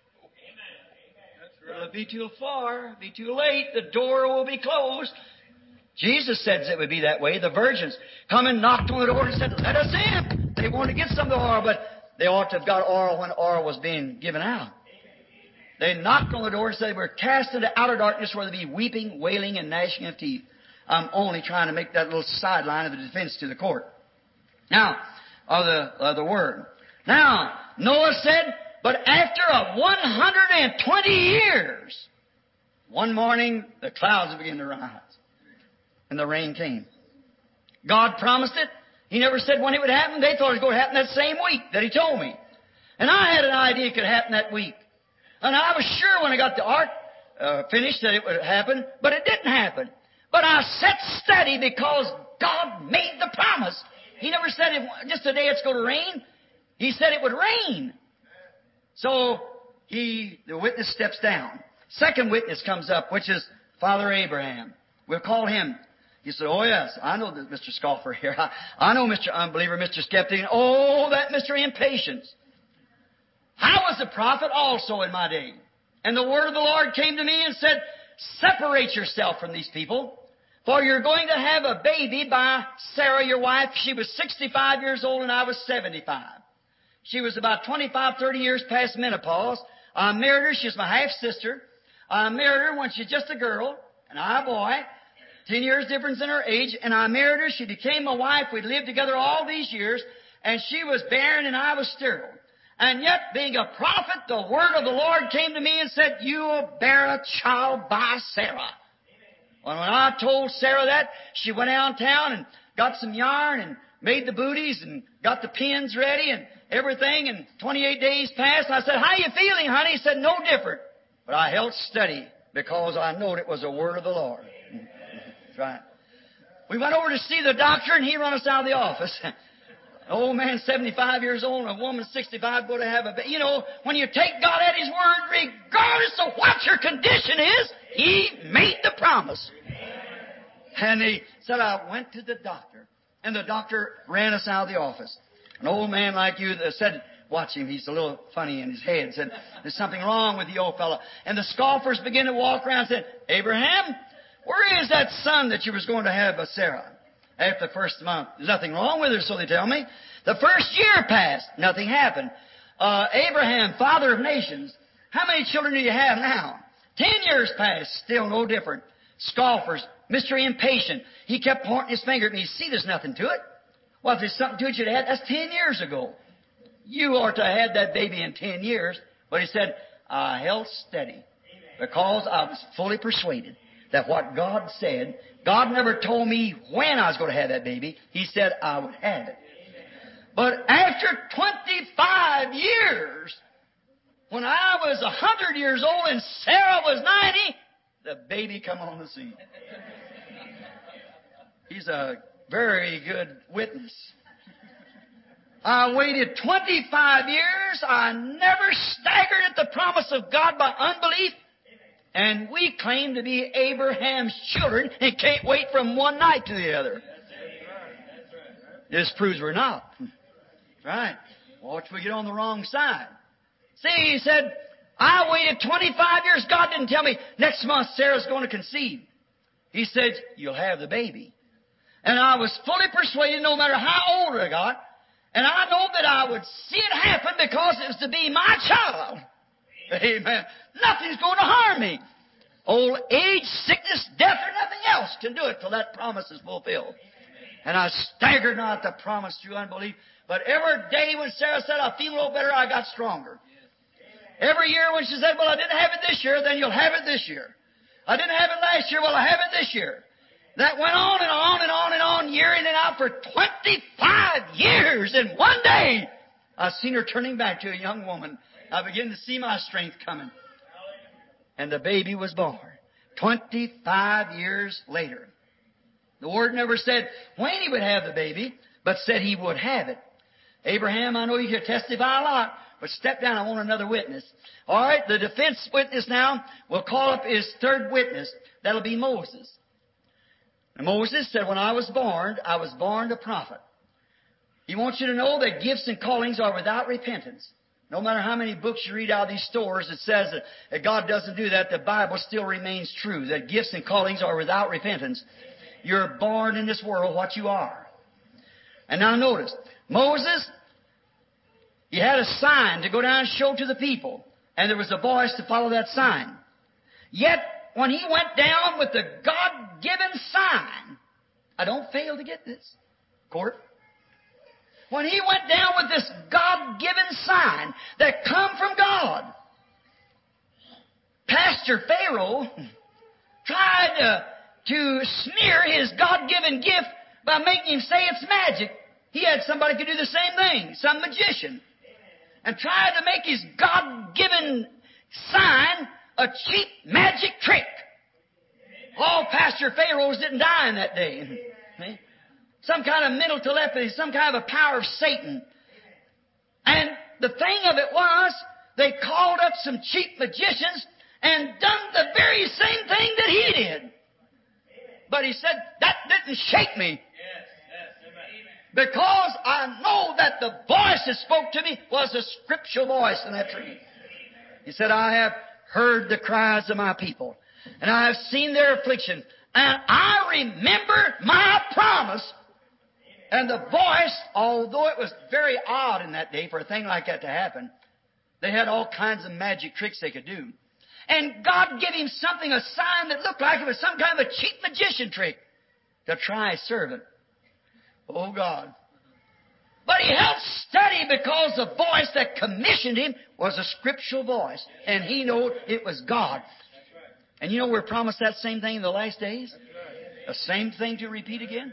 It'll be too far, be too late, the door will be closed. Jesus said it would be that way. The virgins come and knocked on the door and said, let us in. They wanted to get some of the oil, but they ought to have got oil when oil was being given out. They knocked on the door and said, we're cast into outer darkness where there be weeping, wailing, and gnashing of teeth. I'm only trying to make that little sideline of the defense to the court. Now, of the word. Now, Noah said, but after 120 years, one morning the clouds began to rise and the rain came. God promised it. He never said when it would happen. They thought it was going to happen that same week that He told me. And I had an idea it could happen that week. And I was sure when I got the ark finished that it would happen, but it didn't happen. But I sat steady because God made the promise. He never said just today it's going to rain. He said it would rain. So the witness steps down. Second witness comes up, which is Father Abraham. We'll call him. He said, oh yes, I know that Mr. Scoffer here. I know Mr. Unbeliever, Mr. Skeptic. Oh, that Mr. Impatience. I was a prophet also in my day. And the word of the Lord came to me and said, separate yourself from these people, for you're going to have a baby by Sarah, your wife. She was 65 years old and I was 75. She was about 25, 30 years past menopause. I married her. She was my half-sister. I married her when she was just a girl and I a boy. 10 years difference in her age. And I married her. She became my wife. We'd lived together all these years. And she was barren and I was sterile. And yet, being a prophet, the word of the Lord came to me and said, you will bear a child by Sarah. When I told Sarah that, she went downtown and got some yarn and made the booties and got the pins ready and everything. And 28 days passed. And I said, how are you feeling, honey? He said, no different. But I held steady because I knowed it was a word of the Lord. That's right. We went over to see the doctor and he run us out of the office. An old man, 75 years old, and a woman, 65, go to have a baby. You know, when you take God at His word, regardless of what your condition is, He made the promise. And he said, I went to the doctor, and the doctor ran us out of the office. An old man like you said, watch him, he's a little funny in his head, said, there's something wrong with the old fellow. And the scoffers began to walk around and said, Abraham, where is that son that you was going to have with Sarah? After the first month, there's nothing wrong with her, so they tell me. The first year passed, nothing happened. Abraham, father of nations, how many children do you have now? 10 years passed, still no different. Scoffers, Mr. Impatient, he kept pointing his finger at me. See, there's nothing to it. Well, if there's something to it, you'd have had. That's 10 years ago. You ought to have had that baby in 10 years. But he said, I held steady because I was fully persuaded that what God said, God never told me when I was going to have that baby. He said I would have it. But after 25 years, when I was 100 years old and Sarah was 90, the baby come on the scene. He's a very good witness. I waited 25 years. I never staggered at the promise of God by unbelief. And we claim to be Abraham's children and can't wait from one night to the other. This proves we're not. Right. Watch we get on the wrong side. See, he said, I waited 25 years. God didn't tell me next month Sarah's going to conceive. He said, you'll have the baby. And I was fully persuaded no matter how old I got. And I know that I would see it happen because it was to be my child. Amen. Nothing's going to harm me. Old age, sickness, death, or nothing else can do it till that promise is fulfilled. And I staggered not at the promise through unbelief. But every day when Sarah said, I feel a little better, I got stronger. Every year when she said, well, I didn't have it this year, then you'll have it this year. I didn't have it last year, well, I have it this year. That went on and on and on and on, year in and out for 25 years. And one day, I seen her turning back to a young woman. I began to see my strength coming. And the baby was born 25 years later. The Word never said when he would have the baby, but said he would have it. Abraham, I know you can testify a lot, but step down. I want another witness. All right, the defense witness now will call up his third witness. That'll be Moses. And Moses said, when I was born a prophet. He wants you to know that gifts and callings are without repentance. No matter how many books you read out of these stores, it says that God doesn't do that. The Bible still remains true, that gifts and callings are without repentance. You're born in this world what you are. And now notice, Moses, he had a sign to go down and show to the people. And there was a voice to follow that sign. Yet, when he went down with the God-given sign, I don't fail to get this, Court. When he went down with this God-given sign that come from God, Pastor Pharaoh tried to smear his God-given gift by making him say it's magic. He had somebody could do the same thing, some magician, and tried to make his God-given sign a cheap magic trick. All Pastor Pharaohs didn't die in that day. Some kind of mental telepathy, some kind of a power of Satan. And the thing of it was, they called up some cheap magicians and done the very same thing that he did. But he said, that didn't shake me. Because I know that the voice that spoke to me was a scriptural voice in that tree. He said, I have heard the cries of my people, and I have seen their affliction, and I remember my promise. And the voice, although it was very odd in that day for a thing like that to happen, they had all kinds of magic tricks they could do. And God gave him something, a sign that looked like it was some kind of a cheap magician trick to try his servant. Oh, God. But he held steady because the voice that commissioned him was a scriptural voice. And he knew it was God. And you know we're promised that same thing in the last days? The same thing to repeat again?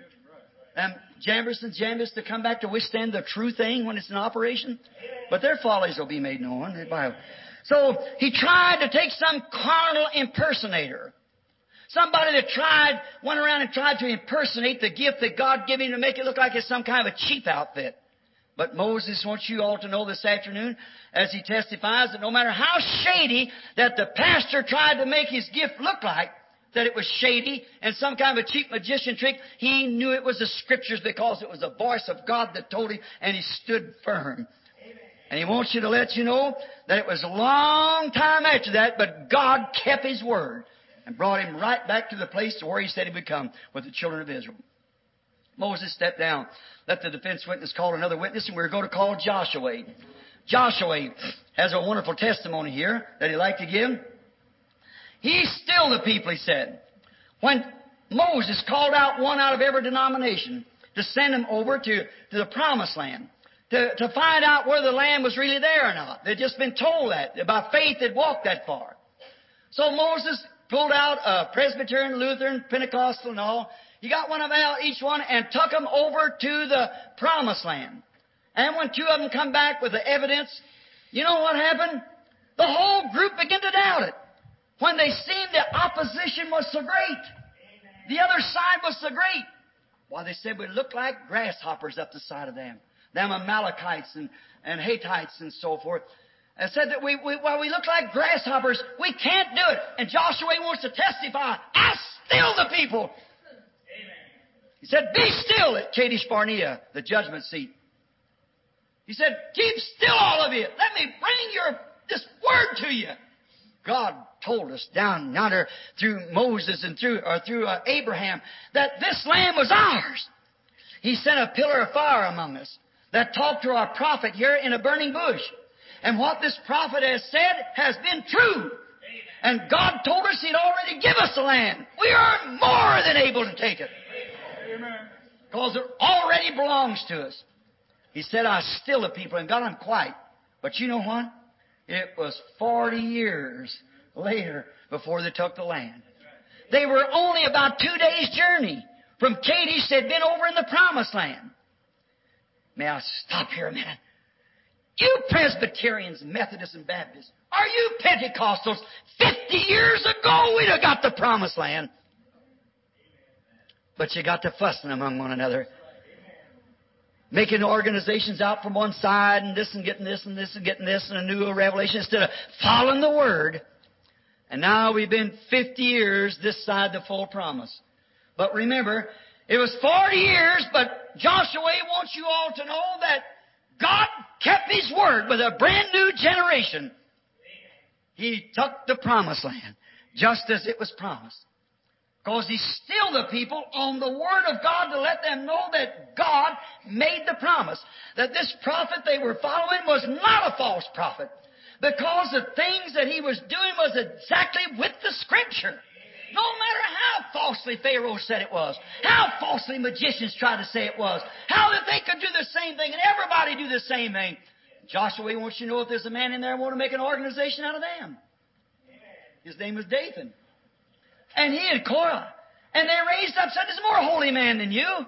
Jambres and Jambres to come back to withstand the true thing when it's in operation. But their follies will be made known in the Bible. So he tried to take some carnal impersonator. Somebody that went around and tried to impersonate the gift that God gave him to make it look like it's some kind of a cheap outfit. But Moses wants you all to know this afternoon, as he testifies, that no matter how shady that the pastor tried to make his gift look like, that it was shady and some kind of a cheap magician trick, he knew it was the Scriptures because it was the voice of God that told him, and he stood firm. Amen. And he wants you to let you know that it was a long time after that, but God kept His word and brought him right back to the place to where He said He would come with the children of Israel. Moses stepped down. Let the defense witness call another witness, and we're going to call Joshua. Joshua has a wonderful testimony here that he'd like to give. He stilled the people, he said. When Moses called out one out of every denomination to send them over to the promised land, to find out whether the land was really there or not. They'd just been told that. By faith, they'd walked that far. So Moses pulled out a Presbyterian, Lutheran, Pentecostal and all. He got one of them out, each one, and took them over to the promised land. And when two of them come back with the evidence, you know what happened? The whole group began to doubt it. When they seen the opposition was so great. The other side was so great. Why, they said we looked like grasshoppers up the side of them. Them Amalekites and Hittites and so forth. And said that we look like grasshoppers. We can't do it. And Joshua wants to testify. I still the people. He said, be still at Kadesh Barnea, the judgment seat. He said, keep still all of you. Let me bring this word to you. God told us down yonder through Moses and through Abraham that this land was ours. He sent a pillar of fire among us that talked to our prophet here in a burning bush. And what this prophet has said has been true. And God told us He'd already give us the land. We are more than able to take it. Because it already belongs to us. He said, I still the people and got them quiet. But you know what? It was 40 years later before they took the land. They were only about 2 days' journey from Kadesh. They'd been over in the promised land. May I stop here a minute? You Presbyterians, Methodists, and Baptists, are you Pentecostals? 50 years ago we'd have got the promised land. But you got to fussing among one another. making organizations out from one side and this and getting this and this and getting this and a new revelation instead of following the Word. And now we've been 50 years this side the full promise. But remember, it was 40 years, but Joshua wants you all to know that God kept His Word with a brand new generation. He took the promised land just as it was promised. Because He stilled the people on the Word of God to let them know that God made the promise. That this prophet they were following was not a false prophet. Because the things that he was doing was exactly with the Scripture. No matter how falsely Pharaoh said it was, how falsely magicians tried to say it was, how that they could do the same thing and everybody do the same thing. Joshua wants you to know if there's a man in there who want to make an organization out of them. His name was Dathan. And he and Korah. And they raised up, said, there's a more holy man than you.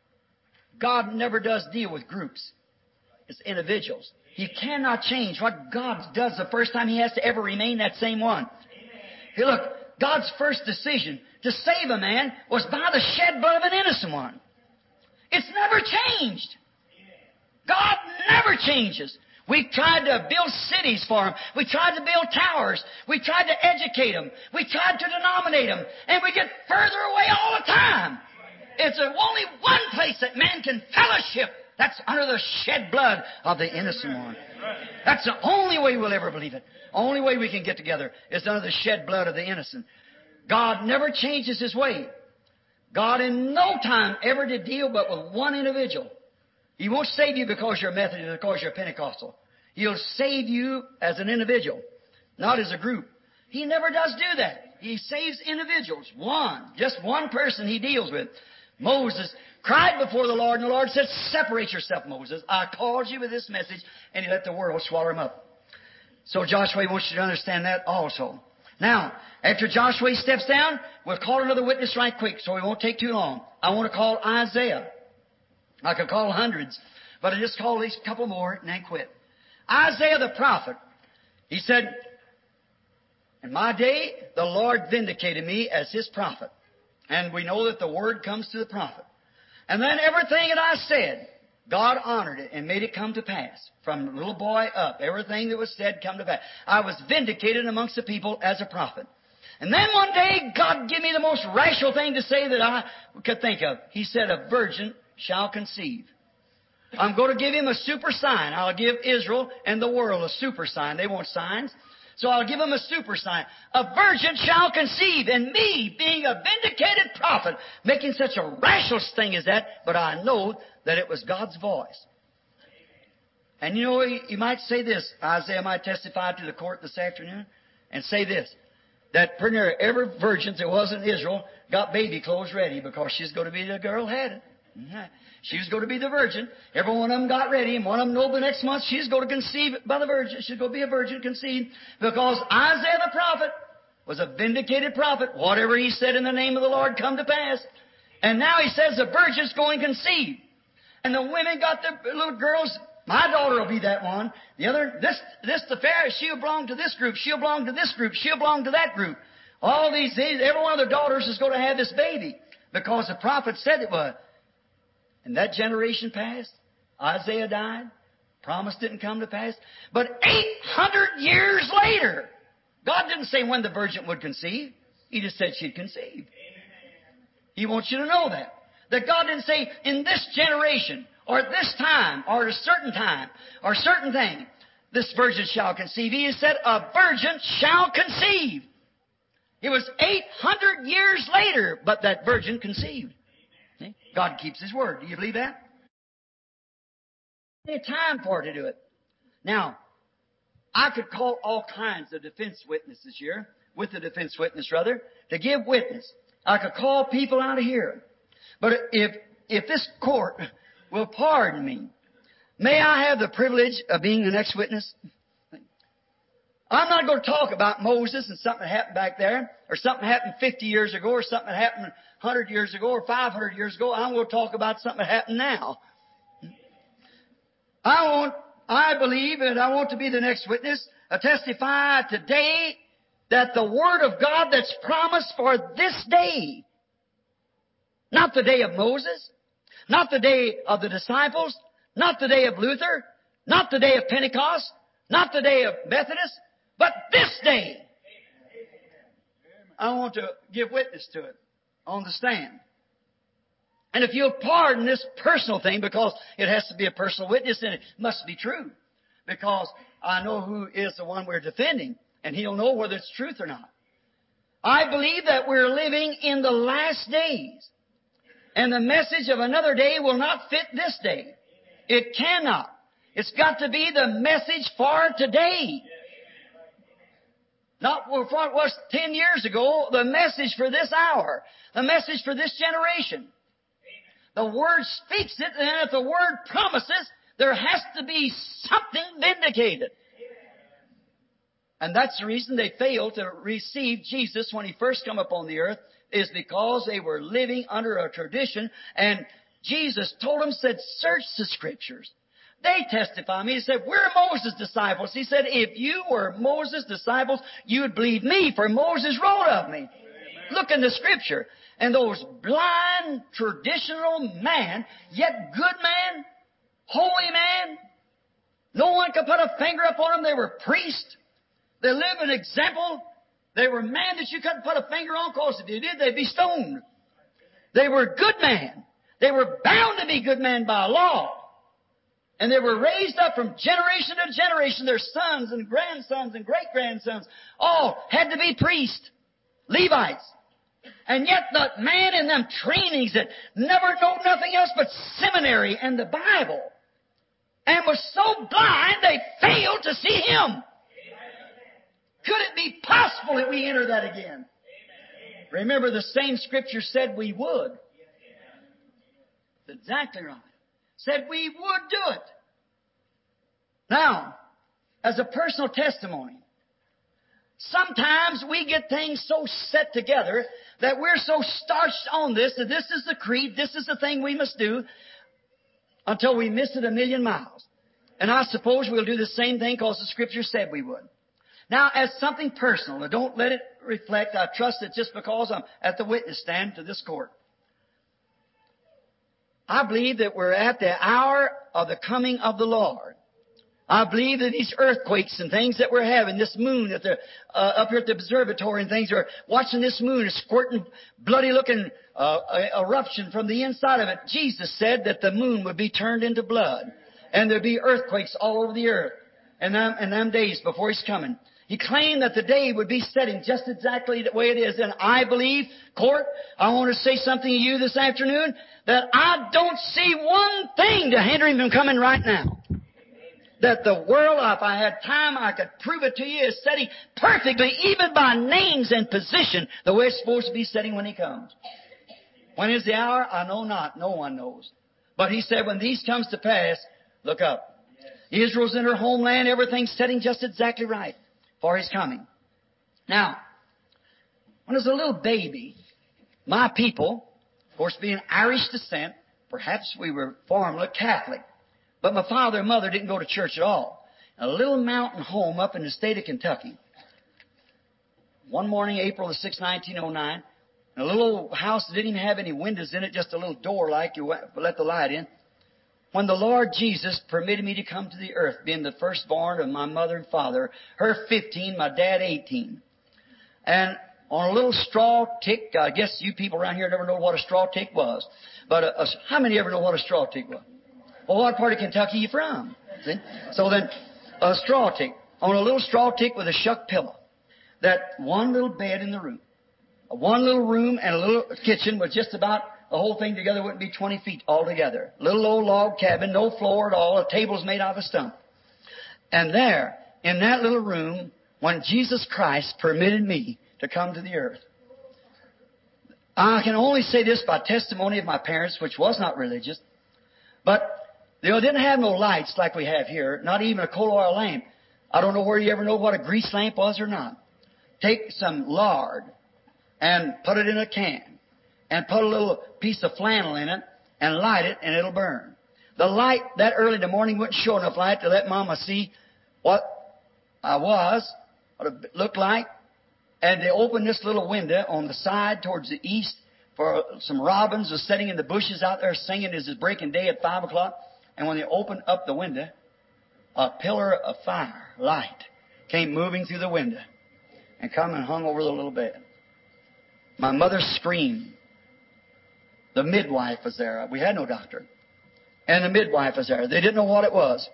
God never does deal with groups. It's individuals. He cannot change. What God does the first time, He has to ever remain that same one. Hey, look, God's first decision to save a man was by the shed blood of an innocent one. It's never changed. God never changes. We tried to build cities for Him. We tried to build towers. We tried to educate them. We tried to denominate them. And we get further away all the time. It's only one place that man can fellowship. That's under the shed blood of the innocent one. That's the only way we'll ever believe it. Only way we can get together is under the shed blood of the innocent. God never changes His way. God in no time ever did deal but with one individual. He won't save you because you're Methodist or because you're Pentecostal. He'll save you as an individual, not as a group. He never does do that. He saves individuals. Just one person He deals with. Moses cried before the Lord, and the Lord said, separate yourself, Moses. I called you with this message, and He let the world swallow him up. So Joshua wants you to understand that also. Now, after Joshua steps down, we'll call another witness right quick, so we won't take too long. I want to call Isaiah. I could call hundreds, but I just call these couple more and then quit. Isaiah the prophet, he said, in my day, the Lord vindicated me as His prophet. And we know that the Word comes to the prophet. And then everything that I said, God honored it and made it come to pass. From little boy up, everything that was said come to pass. I was vindicated amongst the people as a prophet. And then one day, God gave me the most rational thing to say that I could think of. He said, a virgin shall conceive. I'm going to give him a super sign. I'll give Israel and the world a super sign. They want signs. So I'll give them a super sign. A virgin shall conceive. And me, being a vindicated prophet, making such a rational thing as that, but I know that it was God's voice. And you know, you might say this. Isaiah might testify to the court this afternoon and say this, that pretty near every virgin that was in Israel got baby clothes ready because she's going to be the girl had it. She was going to be the virgin. Every one of them got ready, and one of them know the next month she's going to conceive by the virgin. She's going to be a virgin conceived because Isaiah the prophet was a vindicated prophet. Whatever he said in the name of the Lord come to pass. And now he says the virgin's going to conceive. And the women got their little girls. My daughter will be that one. The other, the Pharaoh, she'll belong to this group. She'll belong to this group. She'll belong to that group. All these days, every one of their daughters is going to have this baby because the prophet said it was. And that generation passed. Isaiah died. Promise didn't come to pass. But 800 years later, God didn't say when the virgin would conceive. He just said she'd conceive. He wants you to know that. That God didn't say in this generation, or at this time, or at a certain time, or a certain thing, this virgin shall conceive. He said a virgin shall conceive. It was 800 years later, but that virgin conceived. See? God keeps His word. Do you believe that? There's time for it to do it. Now, I could call all kinds of defense witnesses here, with the defense witness rather, to give witness. I could call people out of here. But if this court will pardon me, may I have the privilege of being the next witness? I'm not going to talk about Moses and something that happened back there, or something happened 50 years ago, or something that happened 100 years ago, or 500 years ago. I'm going to talk about something that happened now. I believe, and I want to be the next witness, testify today that the Word of God that's promised for this day, not the day of Moses, not the day of the disciples, Not the day of Luther, not the day of Pentecost, not the day of Methodist, but this day. I want to give witness to it on the stand. And if you'll pardon this personal thing, because it has to be a personal witness and it must be true, because I know who is the one we're defending, and he'll know whether it's truth or not. I believe that we're living in the last days, and the message of another day will not fit this day. It cannot. It's got to be the message for today. Not for what was 10 years ago, the message for this hour, the message for this generation. The Word speaks it, and if the Word promises, there has to be something vindicated. And that's the reason they failed to receive Jesus when He first come upon the earth, is because they were living under a tradition. And Jesus told them, said, search the Scriptures. They testify me. He said, we're Moses' disciples. He said, if you were Moses' disciples, you would believe me, for Moses wrote of me. Amen. Look in the Scripture. And those blind, traditional man, yet good man, holy man, no one could put a finger upon them. They were priests. They lived an example. They were men that you couldn't put a finger on, because if you did, they'd be stoned. They were good men. They were bound to be good men by law. And they were raised up from generation to generation. Their sons and grandsons and great-grandsons all had to be priests, Levites. And yet that man in them trainings that never know nothing else but seminary and the Bible, and was so blind they failed to see Him. Could it be possible that we enter that again? Remember, the same Scripture said we would. That's exactly right. Said we would do it. Now, as a personal testimony, sometimes we get things so set together that we're so starched on this, that this is the creed, this is the thing we must do, until we miss it a million miles. And I suppose we'll do the same thing because the Scripture said we would. Now, as something personal, now don't let it reflect, I trust it just because I'm at the witness stand to this court. I believe that we're at the hour of the coming of the Lord. I believe that these earthquakes and things that we're having, this moon at the up here at the observatory and things, are watching this moon is squirting bloody-looking eruption from the inside of it. Jesus said that the moon would be turned into blood, and there'd be earthquakes all over the earth in them days before He's coming. He claimed that the day would be setting just exactly the way it is. And I believe, court, I want to say something to you this afternoon, that I don't see one thing to hinder Him from coming right now. That the world, if I had time, I could prove it to you, is setting perfectly, even by names and position, the way it's supposed to be setting when He comes. When is the hour? I know not. No one knows. But He said, when these comes to pass, look up. Israel's in her homeland. Everything's setting just exactly right for His coming. Now, when I was a little baby, my people, of course being Irish descent, perhaps we were formerly Catholic, but my father and mother didn't go to church at all. A little mountain home up in the state of Kentucky. One morning, April the 6th, 1909, a little old house that didn't even have any windows in it, just a little door like you let the light in. When the Lord Jesus permitted me to come to the earth, being the firstborn of my mother and father, her 15, my dad 18. And on a little straw tick, I guess you people around here never know what a straw tick was. But how many ever know what a straw tick was? Well, what part of Kentucky are you from? See? So then, a straw tick. On a little straw tick with a shuck pillow. That one little bed in the room. One little room and a little kitchen was just about, the whole thing together wouldn't be 20 feet altogether. Little old log cabin, no floor at all. A table's made out of a stump. And there, in that little room, when Jesus Christ permitted me to come to the earth, I can only say this by testimony of my parents, which was not religious, but they didn't have no lights like we have here, not even a coal oil lamp. I don't know where you ever know what a grease lamp was or not. Take some lard and put it in a can and put a little piece of flannel in it and light it and it'll burn. The light that early in the morning wouldn't show enough light to let Mama see what I was, what it looked like. And they opened this little window on the side towards the east, for some robins was sitting in the bushes out there singing as it's breaking day at 5 o'clock. And when they opened up the window, a pillar of fire, light, came moving through the window and come and hung over the little bed. My mother screamed. The midwife was there. We had no doctor. And the midwife was there. They didn't know what it was.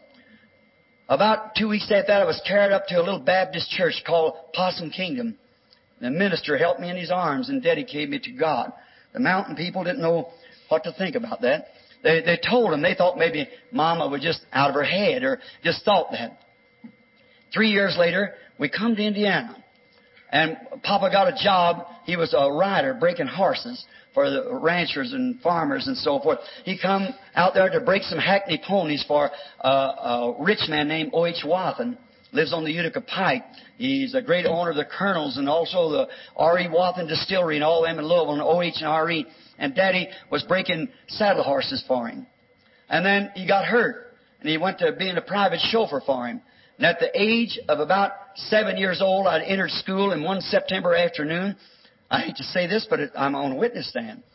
About 2 weeks after that, I was carried up to a little Baptist church called Possum Kingdom. The minister helped me in his arms and dedicated me to God. The mountain people didn't know what to think about that. They told him, they thought maybe Mama was just out of her head or just thought that. 3 years later, we come to Indiana. And Papa got a job. He was a rider breaking horses for the ranchers and farmers and so forth. He come out there to break some hackney ponies for a rich man named O.H. Wathen. Lives on the Utica Pike. He's a great owner of the Colonels and also the R.E. Wathen Distillery and all them in Louisville and O.H. and R.E. And Daddy was breaking saddle horses for him. And then he got hurt. And he went to being a private chauffeur for him. And at the age of about 7 years old, I'd entered school, and one September afternoon, I hate to say this, but I'm on a witness stand.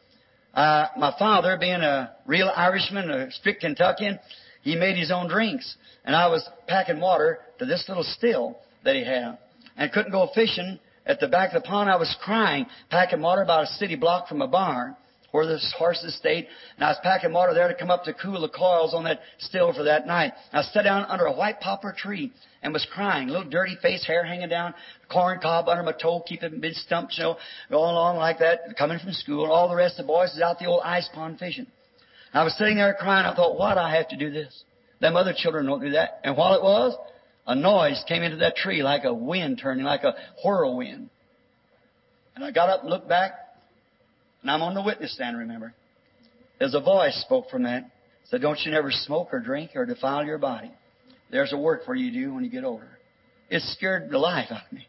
My father, being a real Irishman, a strict Kentuckian, he made his own drinks. And I was packing water to this little still that he had. And couldn't go fishing at the back of the pond. I was crying, packing water about a city block from a barn where the horses stayed. And I was packing water there to come up to cool the coils on that still for that night. I sat down under a white poplar tree and was crying. Little dirty face, hair hanging down, corn cob under my toe, keeping big stumps, going along like that, coming from school. And all the rest of the boys was out the old ice pond fishing. And I was sitting there crying. I thought, why do I have to do this? Them other children don't do that. And while it was, a noise came into that tree like a wind turning, like a whirlwind. And I got up and looked back. And I'm on the witness stand, remember. There's a voice spoke from that. Said, don't you never smoke or drink or defile your body. There's a work for you to do when you get older. It scared the life out of me.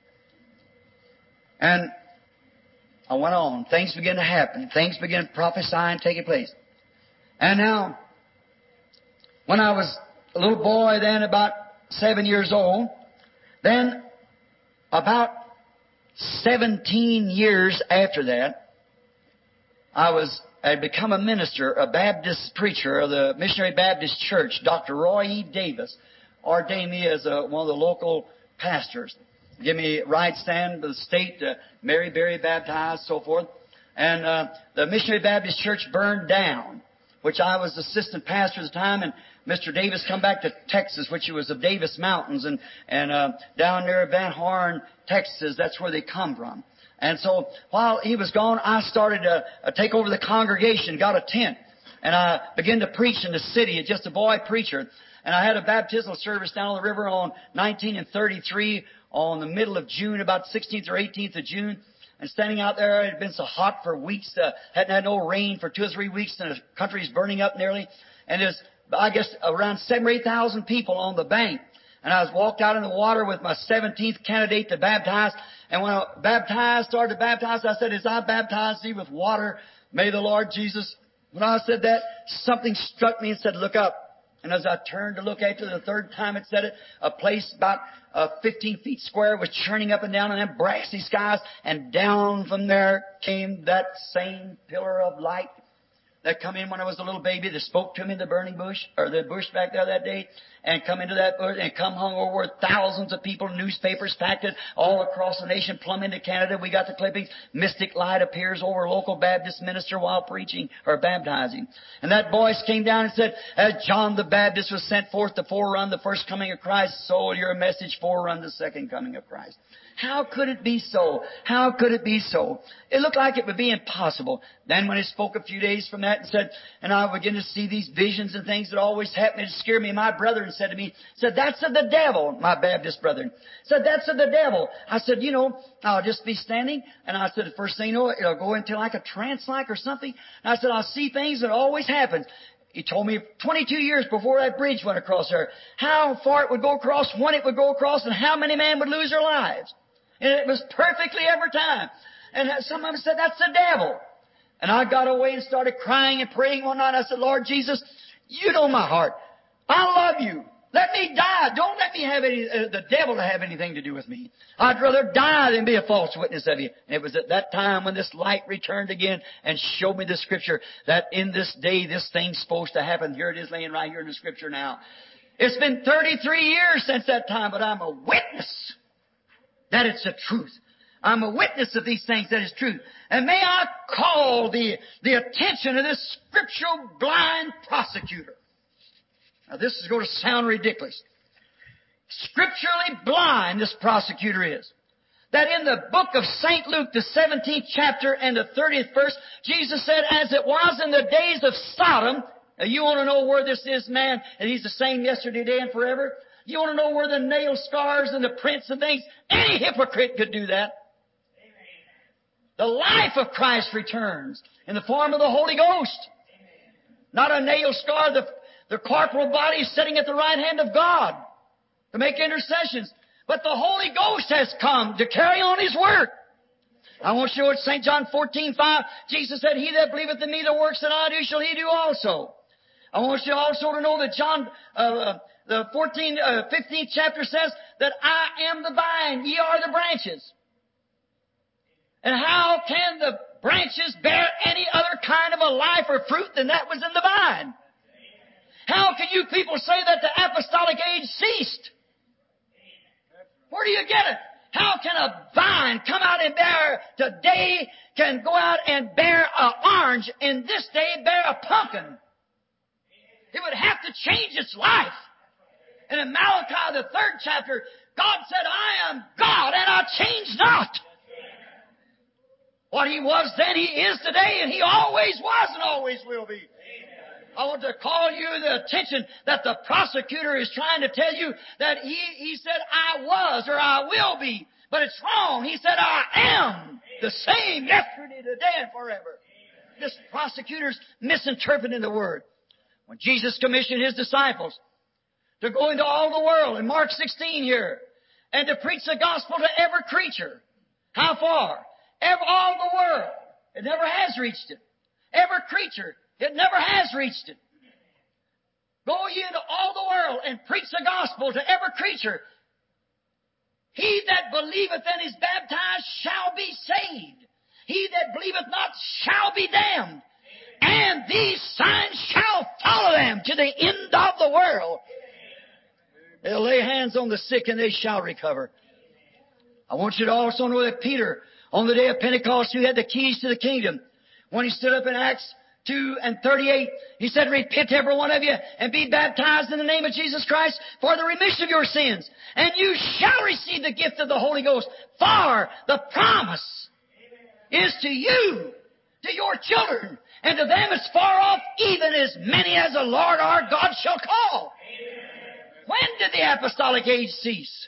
And I went on. Things began to happen. Things began to prophesy and take place. And now, when I was a little boy then, about 7 years old, then about 17 years after that, I had become a minister, a Baptist preacher of the Missionary Baptist Church. Dr. Roy E. Davis ordained me as one of the local pastors. Give me right stand to the state to marry, bury, baptize, so forth. And the Missionary Baptist Church burned down, which I was assistant pastor at the time. And Mr. Davis come back to Texas, which he was of Davis Mountains, and down near Van Horn, Texas. That's where they come from. And so while he was gone, I started to take over the congregation, got a tent, and I began to preach in the city, just a boy preacher. And I had a baptismal service down on the river on 19 and 33 on the middle of June, about 16th or 18th of June. And standing out there, it had been so hot for weeks, hadn't had no rain for 2 or 3 weeks, and the country's burning up nearly. And there's, I guess, around 7,000 or 8,000 people on the bank. And I was walked out in the water with my 17th candidate to baptize. And when I started to baptize, I said, as I baptize thee with water, may the Lord Jesus. When I said that, something struck me and said, look up. And as I turned to look after the third time it said it, a place about 15 feet square was churning up and down in them brassy skies. And down from there came that same pillar of light that come in when I was a little baby, that spoke to me in the burning bush, or the bush back there that day, and come into that bush, and come hung over thousands of people, newspapers packed it all across the nation, plumb into Canada. We got the clippings. Mystic light appears over a local Baptist minister while preaching or baptizing. And that voice came down and said, as John the Baptist was sent forth to forerun the first coming of Christ, so your message forerun the second coming of Christ. How could it be so? How could it be so? It looked like it would be impossible. Then when he spoke a few days from that and said, and I began to see these visions and things that always happen to scare me. My brethren said to me, said, that's of the devil. My Baptist brethren said, that's of the devil. I said, I'll just be standing. And I said, the first thing you know, it'll go into like a trance like or something. And I said, I'll see things that always happen. He told me 22 years before that bridge went across there, how far it would go across, when it would go across, and how many men would lose their lives. And it was perfectly every time. And some of them said, that's the devil. And I got away and started crying and praying one night. I said, Lord Jesus, you know my heart. I love you. Let me die. Don't let me have the devil to have anything to do with me. I'd rather die than be a false witness of you. And it was at that time when this light returned again and showed me the Scripture that in this day this thing's supposed to happen. Here it is laying right here in the Scripture now. It's been 33 years since that time, but I'm a witness that it's the truth. I'm a witness of these things that is truth. And may I call the attention of this scriptural blind prosecutor. Now this is going to sound ridiculous. Scripturally blind this prosecutor is. That in the book of St. Luke, the 17th chapter and the 30th verse, Jesus said, as it was in the days of Sodom. Now you want to know where this is, man, and He's the same yesterday, today, and forever? You want to know where the nail scars and the prints and things? Any hypocrite could do that. The life of Christ returns in the form of the Holy Ghost. Not a nail scar, the corporal body sitting at the right hand of God to make intercessions. But the Holy Ghost has come to carry on His work. I want you to know what St. John 14:5, Jesus said, he that believeth in me, the works that I do shall he do also. I want you also to know that John, the 15th chapter says that I am the vine, ye are the branches. And how can the branches bear any other kind of a life or fruit than that was in the vine? How can you people say that the apostolic age ceased? Where do you get it? How can a vine come out and bear, today can go out and bear an orange, and this day bear a pumpkin? It would have to change its life. And in Malachi, the 3rd chapter, God said, I am God and I change not. What He was then, He is today, and He always was and always will be. I want to call you the attention that the prosecutor is trying to tell you that he said, I was or I will be. But it's wrong. He said, I am the same yesterday, today, and forever. This prosecutor's misinterpreting the Word. When Jesus commissioned His disciples to go into all the world, in Mark 16 here, and to preach the gospel to every creature. How far? All the world. It never has reached it. Every creature. It never has reached it. Go ye into all the world and preach the gospel to every creature. He that believeth and is baptized shall be saved. He that believeth not shall be damned. And these signs shall follow them to the end of the world. They'll lay hands on the sick and they shall recover. I want you to also know that Peter, on the day of Pentecost, who had the keys to the kingdom, when he stood up in Acts 2:38, he said, repent every one of you and be baptized in the name of Jesus Christ for the remission of your sins. And you shall receive the gift of the Holy Ghost. For the promise is to you, to your children, and to them as far off, even as many as the Lord our God shall call. When did the apostolic age cease?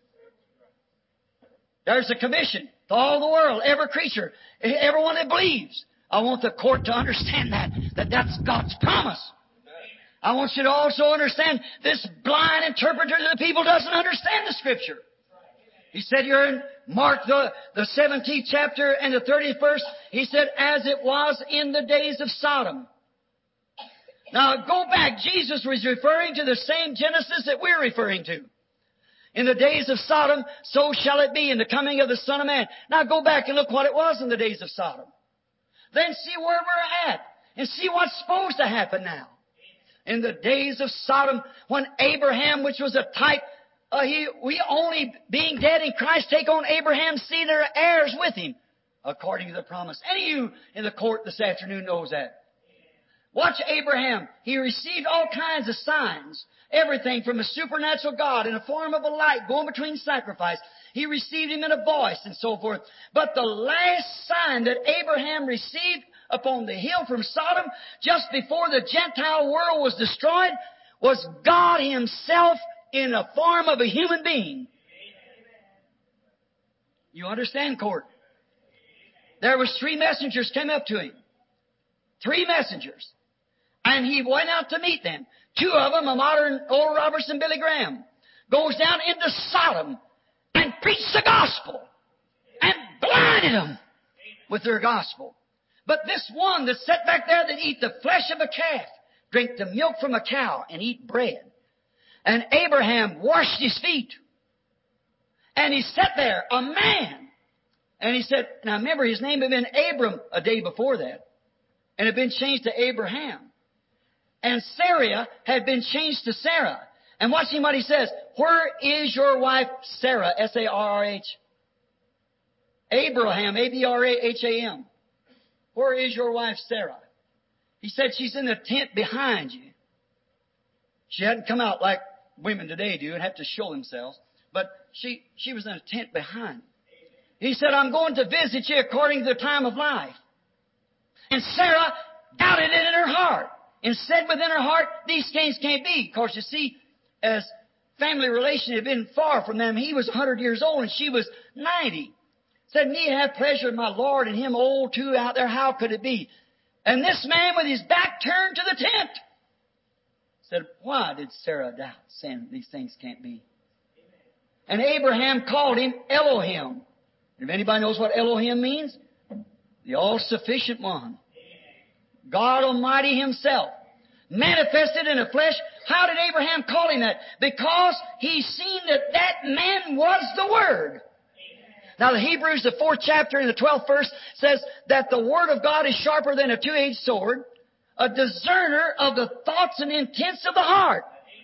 There's a commission to all the world, every creature, everyone that believes. I want the court to understand that's God's promise. I want you to also understand this blind interpreter of the people doesn't understand the Scripture. He said here in Mark, the 17th chapter and the 30th verse, he said, as it was in the days of Sodom. Now go back. Jesus was referring to the same Genesis that we're referring to. In the days of Sodom, so shall it be in the coming of the Son of Man. Now go back and look what it was in the days of Sodom. Then see where we're at and see what's supposed to happen now. In the days of Sodom, when Abraham, which was a type, we only being dead in Christ take on Abraham's seed and are heirs with him, according to the promise. Any of you in the court this afternoon knows that. Watch Abraham. He received all kinds of signs. Everything from a supernatural God in the form of a light going between sacrifice. He received him in a voice and so forth. But the last sign that Abraham received upon the hill from Sodom, just before the Gentile world was destroyed, was God Himself in the form of a human being. You understand, court? There was 3 messengers came up to him. 3 messengers. And he went out to meet them. 2 of them, a modern Oral Roberts and Billy Graham, goes down into Sodom and preached the gospel and blinded them with their gospel. But this one that sat back there that eat the flesh of a calf, drink the milk from a cow, and eat bread. And Abraham washed his feet. And he sat there, a man. And he said, now remember, his name had been Abram a day before that. And had been changed to Abraham. And Sarah had been changed to Sarah. And watch what he says. Where is your wife Sarah? S-A-R-R-H. Abraham, A-B-R-A-H-A-M. Where is your wife Sarah? He said she's in the tent behind you. She hadn't come out like women today do and have to show themselves. But she was in a tent behind him. He said, I'm going to visit you according to the time of life. And Sarah doubted it in her heart and said within her heart, these things can't be. Because you see, as family relation had been far from them, he was 100 years old and she was 90. Said, me have pleasure in my Lord and him old too out there. How could it be? And this man with his back turned to the tent said, why did Sarah doubt, saying these things can't be? And Abraham called him Elohim. If anybody knows what Elohim means? The all-sufficient one. God Almighty Himself. Manifested in the flesh. How did Abraham call him that? Because he seen that man was the Word. Now the Hebrews, the 4th chapter and the 12th verse says that the Word of God is sharper than a two-edged sword, a discerner of the thoughts and intents of the heart.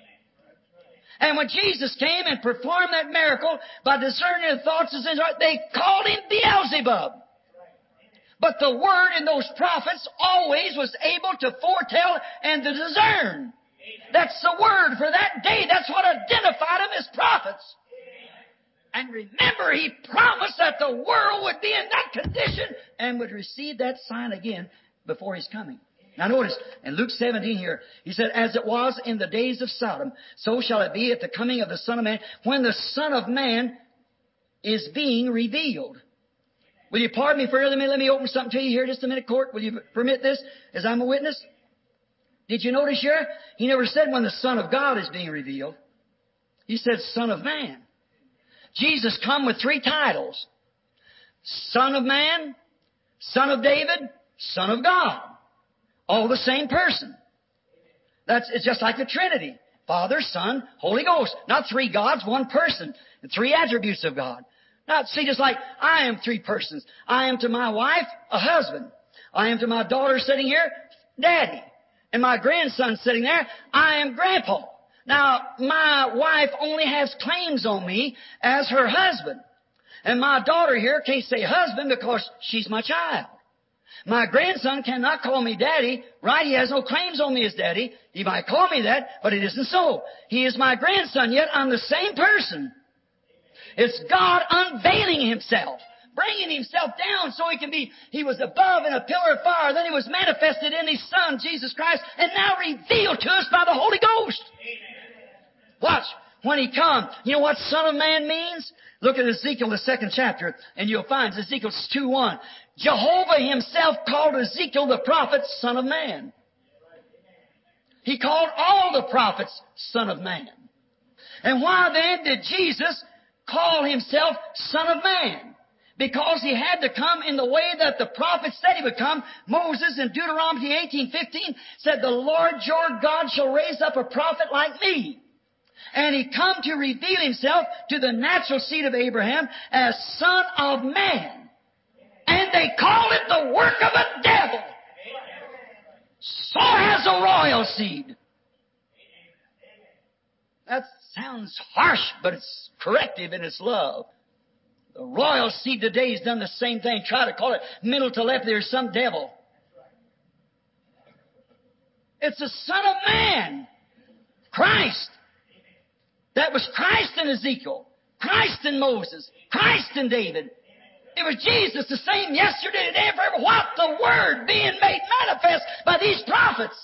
And when Jesus came and performed that miracle by discerning the thoughts of his heart, they called him Beelzebub. But the Word in those prophets always was able to foretell and to discern. That's the Word for that day. That's what identified them as prophets. And remember, He promised that the world would be in that condition and would receive that sign again before His coming. Now notice, in Luke 17 here, He said, as it was in the days of Sodom, so shall it be at the coming of the Son of Man, when the Son of Man is being revealed. Will you pardon me for a minute? Let me open something to you here just a minute, court. Will you permit this as I'm a witness? Did you notice here? He never said when the Son of God is being revealed. He said Son of Man. Jesus come with 3 titles. Son of Man, Son of David, Son of God. All the same person. It's just like the Trinity. Father, Son, Holy Ghost. Not 3 gods, 1 person. And 3 attributes of God. Now, see, just like I am 3 persons. I am to my wife, a husband. I am to my daughter sitting here, Daddy. And my grandson sitting there, I am Grandpa. Now, my wife only has claims on me as her husband. And my daughter here can't say husband because she's my child. My grandson cannot call me Daddy, right? He has no claims on me as Daddy. He might call me that, but it isn't so. He is my grandson, yet I'm the same person. It's God unveiling Himself, bringing Himself down so He was above in a pillar of fire, then He was manifested in His Son, Jesus Christ, and now revealed to us by the Holy Ghost. Watch, when He comes, you know what Son of Man means? Look at Ezekiel, the 2nd chapter, and you'll find Ezekiel 2:1. Jehovah Himself called Ezekiel the prophet Son of Man. He called all the prophets Son of Man. And why then did Jesus call Himself Son of Man? Because He had to come in the way that the prophets said He would come. Moses in Deuteronomy 18:15 said, the Lord your God shall raise up a prophet like me. And He come to reveal Himself to the natural seed of Abraham as Son of Man. And they call it the work of a devil. So has a royal seed. That sounds harsh, but it's corrective in its love. The royal seed today has done the same thing. Try to call it middle to left. There's some devil. It's the Son of Man. Christ. That was Christ in Ezekiel. Christ in Moses. Christ in David. It was Jesus the same yesterday, today, and forever. What? The Word being made manifest by these prophets.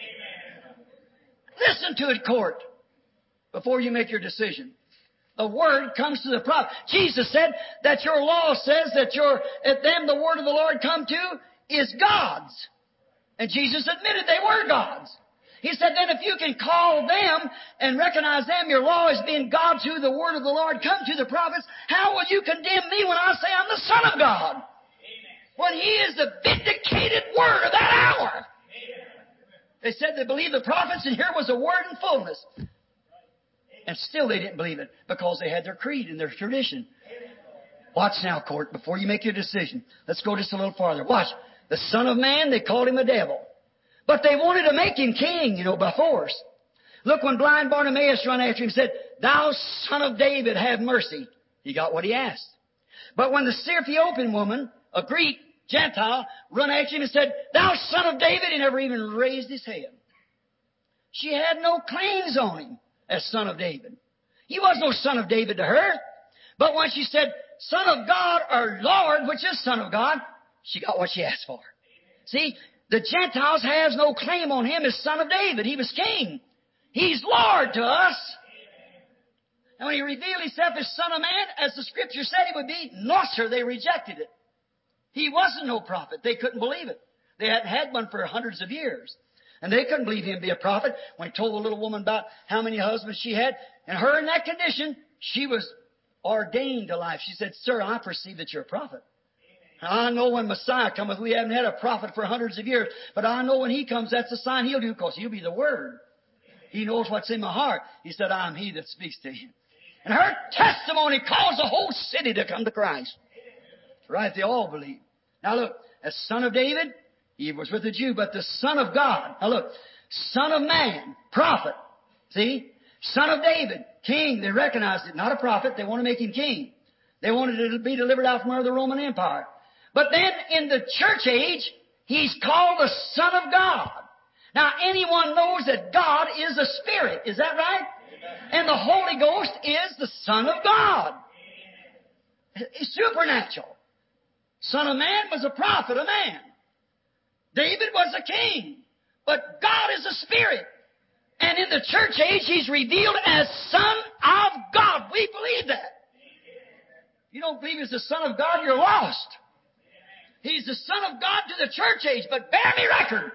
Listen to it, court, before you make your decision. The Word comes to the prophet. Jesus said that your law says that at them the Word of the Lord come to is God's. And Jesus admitted they were God's. He said, then if you can call them and recognize them, your law as being God's who the Word of the Lord come to the prophets, how will you condemn me when I say I'm the Son of God? Amen. When He is the vindicated Word of that hour. Amen. They said they believed the prophets, and here was a Word in fullness. And still they didn't believe it because they had their creed and their tradition. Watch now, court, before you make your decision. Let's go just a little farther. Watch. The Son of Man, they called him a devil. But they wanted to make him king, by force. Look, when blind Bartimaeus run after him and said, "Thou Son of David, have mercy," he got what he asked. But when the Syrophoenician woman, a Greek, Gentile, run after him and said, "Thou Son of David," he never even raised his head. She had no claims on him as Son of David. He was no Son of David to her. But when she said, "Son of God," or Lord, which is Son of God, she got what she asked for. See, the Gentiles has no claim on him as Son of David. He was king. He's Lord to us. And when he revealed himself as Son of Man, as the Scripture said he would be, Nosser, they rejected it. He wasn't no prophet. They couldn't believe it. They hadn't had one for hundreds of years. And they couldn't believe him to be a prophet. When he told the little woman about how many husbands she had, and her in that condition, she was ordained to life. She said, "Sir, I perceive that you're a prophet. I know when Messiah cometh, we haven't had a prophet for hundreds of years, but I know when he comes, that's the sign he'll do, because he'll be the Word. He knows what's in my heart." He said, "I'm he that speaks to you." And her testimony caused the whole city to come to Christ. That's right, they all believe. Now look, as Son of David, he was with the Jew, but the Son of God. Now look, Son of Man, prophet. See? Son of David, king. They recognized it. Not a prophet. They want to make him king. They wanted to be delivered out from under the Roman Empire. But then in the church age, he's called the Son of God. Now anyone knows that God is a spirit. Is that right? And the Holy Ghost is the Son of God. It's supernatural. Son of Man was a prophet, a man. David was a king. But God is a spirit. And in the church age, he's revealed as Son of God. We believe that. If you don't believe he's the Son of God, you're lost. He's the Son of God to the church age. But bear me record.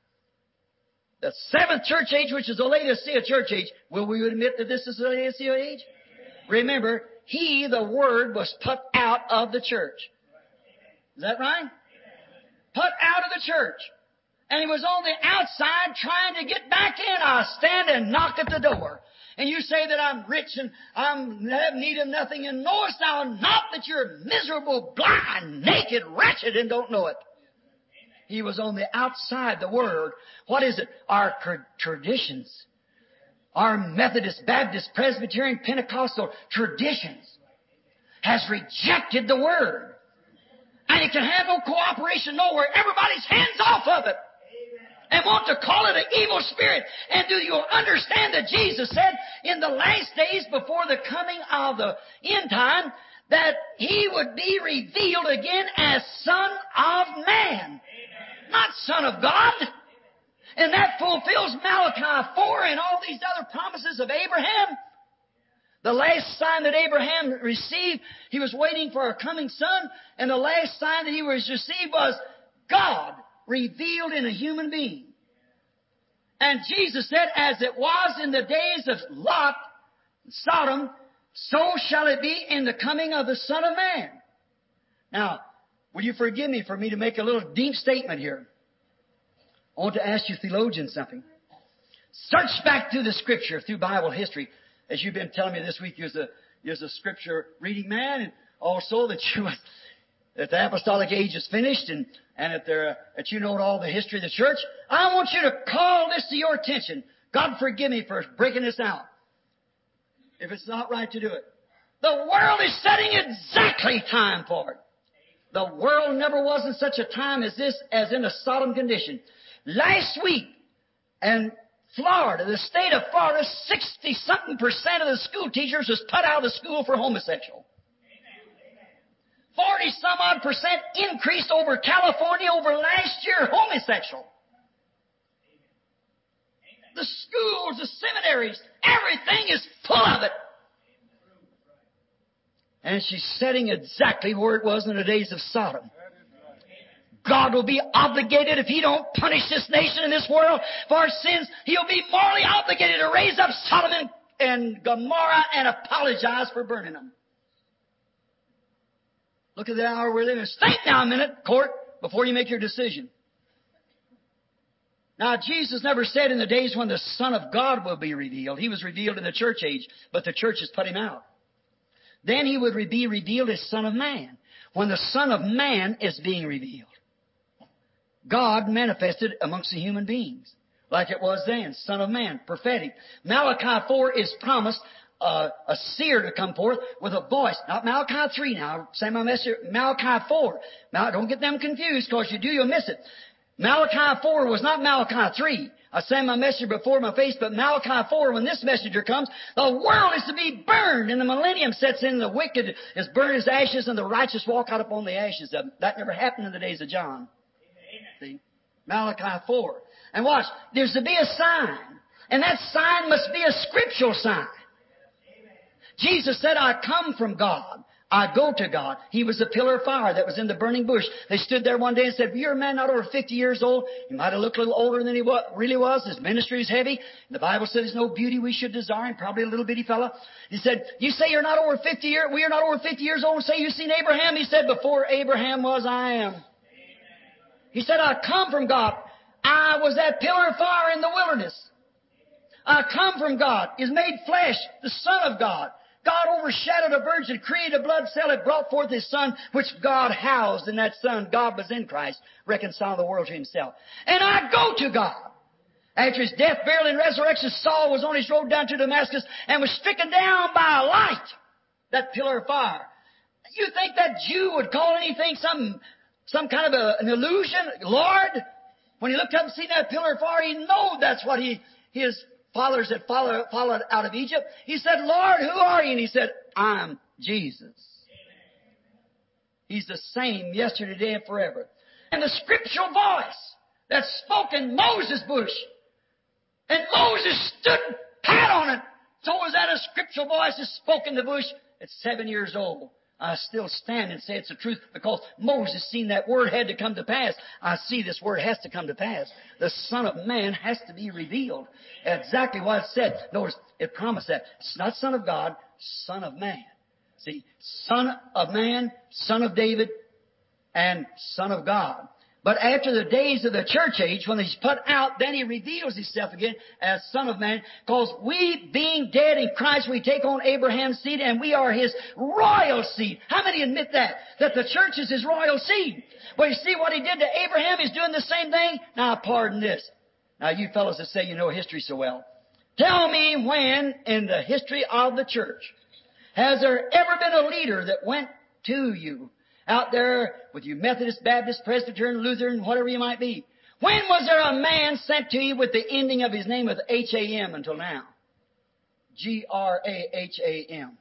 The seventh church age, which is the Laodicea church age, will we admit that this is the Laodicea age? Remember, he, the Word, was put out of the church. Is that right? Put out of the church. And he was on the outside trying to get back in. I stand and knock at the door. And you say that I'm rich and I have need of nothing. And knowest thou not that you're miserable, blind, naked, wretched, and don't know it? He was on the outside, the Word. What is it? Our traditions. Our Methodist, Baptist, Presbyterian, Pentecostal traditions has rejected the Word. And it can have no cooperation nowhere. Everybody's hands off of it. And want to call it an evil spirit. And do you understand that Jesus said in the last days before the coming of the end time that He would be revealed again as Son of Man, not Son of God. And that fulfills Malachi 4 and all these other promises of Abraham. The last sign that Abraham received, he was waiting for a coming son, and the last sign that he was received was God revealed in a human being. And Jesus said, as it was in the days of Lot, Sodom, so shall it be in the coming of the Son of Man. Now, will you forgive me for me to make a little deep statement here? I want to ask you theologians something. Search back through the Scripture, through Bible history. As you've been telling me this week, you're a Scripture reading man, and also that that the apostolic age is finished, and that you know all the history of the church. I want you to call this to your attention. God forgive me for breaking this out, if it's not right to do it. The world is setting exactly time for it. The world never was in such a time as this, as in a Sodom condition. Last week, and Florida, the state of Florida, 60-something% of the school teachers was put out of the school for homosexual. 40-some-odd% increase over California over last year, homosexual. The schools, the seminaries, everything is full of it. And she's setting exactly where it was in the days of Sodom. God will be obligated, if He don't punish this nation and this world for sins, He'll be morally obligated to raise up Sodom and Gomorrah and apologize for burning them. Look at the hour we're living in. Think now a minute, court, before you make your decision. Now, Jesus never said in the days when the Son of God will be revealed. He was revealed in the church age, but the church has put Him out. Then He would be revealed as Son of Man, when the Son of Man is being revealed. God manifested amongst the human beings, like it was then, Son of Man, prophetic. Malachi 4 is promised a seer to come forth with a voice. Not Malachi 3 now. Say my message, Malachi 4. Now, don't get them confused, because you do, you'll miss it. Malachi 4 was not Malachi 3. I sang my message before my face, but Malachi 4, when this messenger comes, the world is to be burned, and the millennium sets in, the wicked is burned as ashes, and the righteous walk out upon the ashes of them. That never happened in the days of John. See? Malachi 4. And watch, there's to be a sign, and that sign must be a scriptural sign. Jesus said, I come from God. I go to God. He was the pillar of fire that was in the burning bush. They stood there one day and said, you're a man not over 50 years old. He might have looked a little older than he really was. His ministry is heavy. The Bible says there's no beauty we should desire him. Probably a little bitty fella. He said, you say you're not over 50 years, we are not over 50 years old, and say you've seen Abraham. He said, before Abraham was, I am. He said, I come from God. I was that pillar of fire in the wilderness. I come from God, is made flesh, the Son of God. God overshadowed a virgin, created a blood cell, and brought forth His Son, which God housed in that Son. God was in Christ, reconciling the world to Himself. And I go to God. After His death, burial, and resurrection, Saul was on his road down to Damascus and was stricken down by a light, that pillar of fire. You think that Jew would call anything some kind of an illusion? Lord? When he looked up and seen that pillar of fire, he knew that's what his fathers had followed out of Egypt. He said, Lord, who are you? And He said, I'm Jesus. He's the same yesterday, today, and forever. And the scriptural voice that spoke in Moses' bush, and Moses stood pat on it. So was that a scriptural voice that spoke in the bush at 7 years old. I still stand and say it's the truth, because Moses seen that word had to come to pass. I see this word has to come to pass. The Son of Man has to be revealed. Exactly what it said. Notice, it promised that. It's not Son of God, Son of Man. See, Son of Man, Son of David, and Son of God. But after the days of the church age, when He's put out, then He reveals Himself again as Son of Man. Because we, being dead in Christ, we take on Abraham's seed, and we are His royal seed. How many admit that? That the church is His royal seed. Well, you see what He did to Abraham? He's doing the same thing. Now, pardon this. Now, you fellows that say you know history so well. Tell me when in the history of the church has there ever been a leader that went to you out there with you Methodist, Baptist, Presbyterian, Lutheran, whatever you might be? When was there a man sent to you with the ending of his name with H-A-M until now? G-R-A-H-A-M.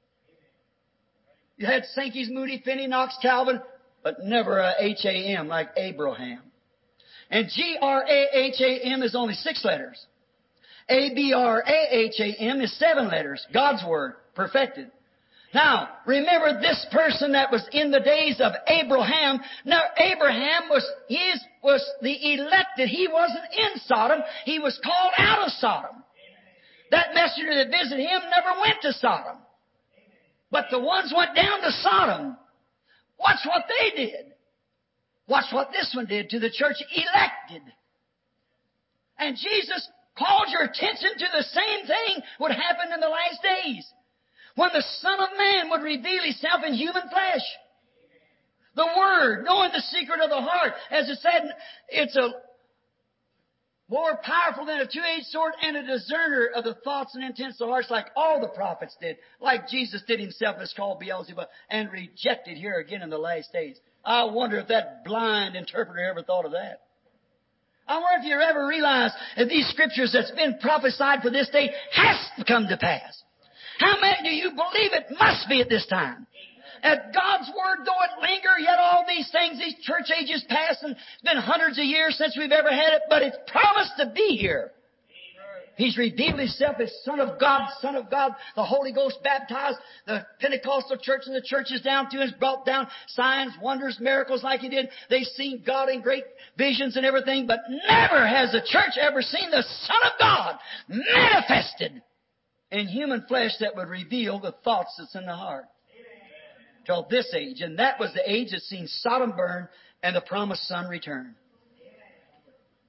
You had Sankey's, Moody, Finney, Knox, Calvin, but never a H-A-M like Abraham. And G-R-A-H-A-M is only 6 letters. A-B-R-A-H-A-M is 7 letters. God's Word, perfected. Now, remember this person that was in the days of Abraham. Now, Abraham was the elected. He wasn't in Sodom. He was called out of Sodom. That messenger that visited him never went to Sodom. But the ones went down to Sodom. Watch what they did. Watch what this one did to the church elected. And Jesus called your attention to the same thing would happen in the last days, when the Son of Man would reveal Himself in human flesh. The Word, knowing the secret of the heart. As it said, it's a more powerful than a two-edged sword and a discerner of the thoughts and intents of the hearts, like all the prophets did. Like Jesus did Himself, is called Beelzebub, and rejected here again in the last days. I wonder if that blind interpreter ever thought of that. I wonder if you ever realized that these scriptures that's been prophesied for this day has to come to pass. How many do you believe it must be at this time? At God's Word, though it linger, yet all these things, these church ages pass, and it's been hundreds of years since we've ever had it, but it's promised to be here. He's revealed Himself as Son of God, Son of God, the Holy Ghost baptized, the Pentecostal church and the churches down to has brought down signs, wonders, miracles like He did. They've seen God in great visions and everything, but never has the church ever seen the Son of God manifested in human flesh that would reveal the thoughts that's in the heart. Till this age. And that was the age that seen Sodom burn and the promised Son return.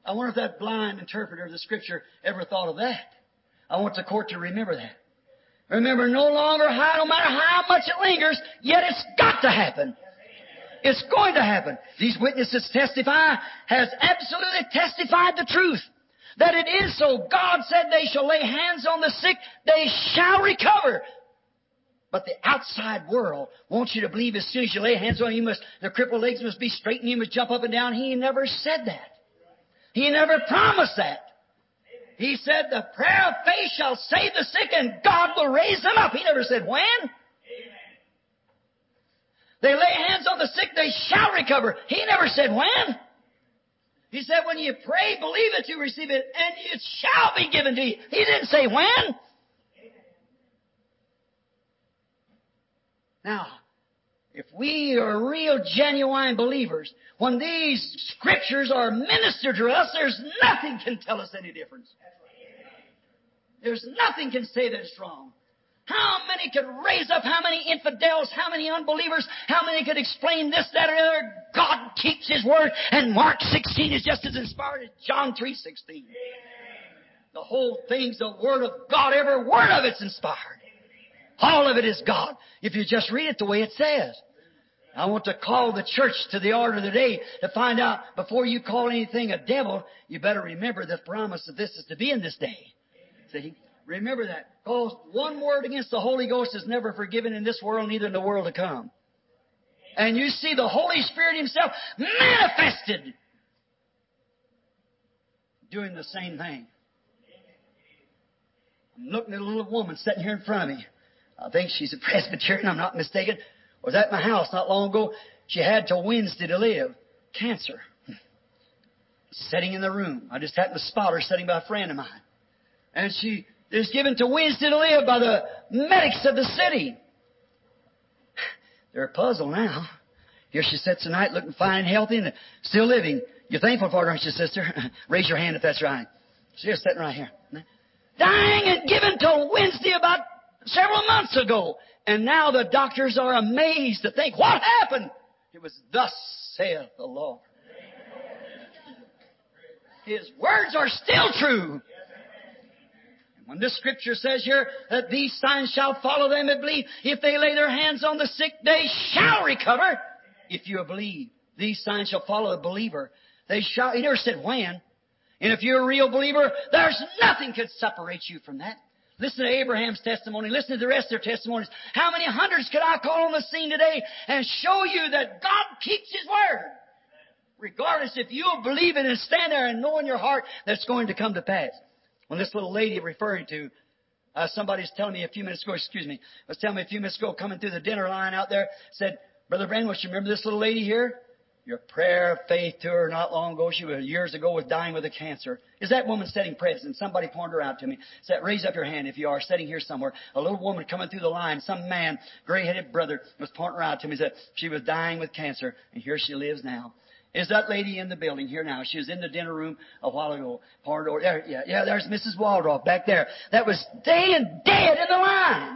I wonder if that blind interpreter of the Scripture ever thought of that. I want the court to remember that. Remember, no matter how much it lingers, yet it's got to happen. It's going to happen. These witnesses testify, has absolutely testified the truth. That it is so. God said they shall lay hands on the sick, they shall recover. But the outside world wants you to believe as soon as you lay hands on them, their crippled legs must be straight and you must jump up and down. He never said that. He never promised that. He said the prayer of faith shall save the sick and God will raise them up. He never said when. They lay hands on the sick, they shall recover. He never said when. He said when you pray, believe that you receive it and it shall be given to you. He didn't say when. Now, if we are real, genuine believers, when these Scriptures are ministered to us, there's nothing can tell us any difference. There's nothing can say that it's wrong. How many could raise up, how many infidels, how many unbelievers, how many could explain this, that, or the other? God keeps His Word, and Mark 16 is just as inspired as John 3:16. The whole thing's the Word of God. Every word of it's inspired. All of it is God, if you just read it the way it says. I want to call the church to the order of the day to find out, before you call anything a devil, you better remember the promise that this is to be in this day. See? Remember that. Because one word against the Holy Ghost is never forgiven in this world, neither in the world to come. And you see the Holy Spirit Himself manifested doing the same thing. I'm looking at a little woman sitting here in front of me. I think she's a Presbyterian, I'm not mistaken. Was at my house not long ago. She had till Wednesday to live. Cancer. Sitting in the room. I just happened to spot her sitting by a friend of mine. And she is given to Wednesday to live by the medics of the city. They're puzzled now. Here she sits tonight looking fine and healthy and still living. You're thankful for it, aren't you, sister? Raise your hand if that's right. She's sitting right here. Dying and given till Wednesday about several months ago. And now the doctors are amazed to think, what happened? It was thus saith the Lord. His words are still true. And when this Scripture says here that these signs shall follow them that believe, if they lay their hands on the sick, they shall recover. If you believe, these signs shall follow the believer. They shall. He never said when. And if you're a real believer, there's nothing could separate you from that. Listen to Abraham's testimony. Listen to the rest of their testimonies. How many hundreds could I call on the scene today and show you that God keeps His Word? Regardless if you'll believe it and stand there and know in your heart that it's going to come to pass. When this little lady referring to, somebody's telling me a few minutes ago, was telling me a few minutes ago, coming through the dinner line out there, said, Brother Branham, you remember this little lady here? Your prayer of faith to her not long ago, she was years ago was dying with a cancer. Is that woman sitting present? Somebody pointed her out to me. Said, raise up your hand if you are sitting here somewhere. A little woman coming through the line, some man, gray-headed brother, was pointing her out to me. Said she was dying with cancer, and here she lives now. Is that lady in the building here now? She was in the dinner room a while ago. There, yeah, there's Mrs. Waldroff back there. That was staying dead in the line.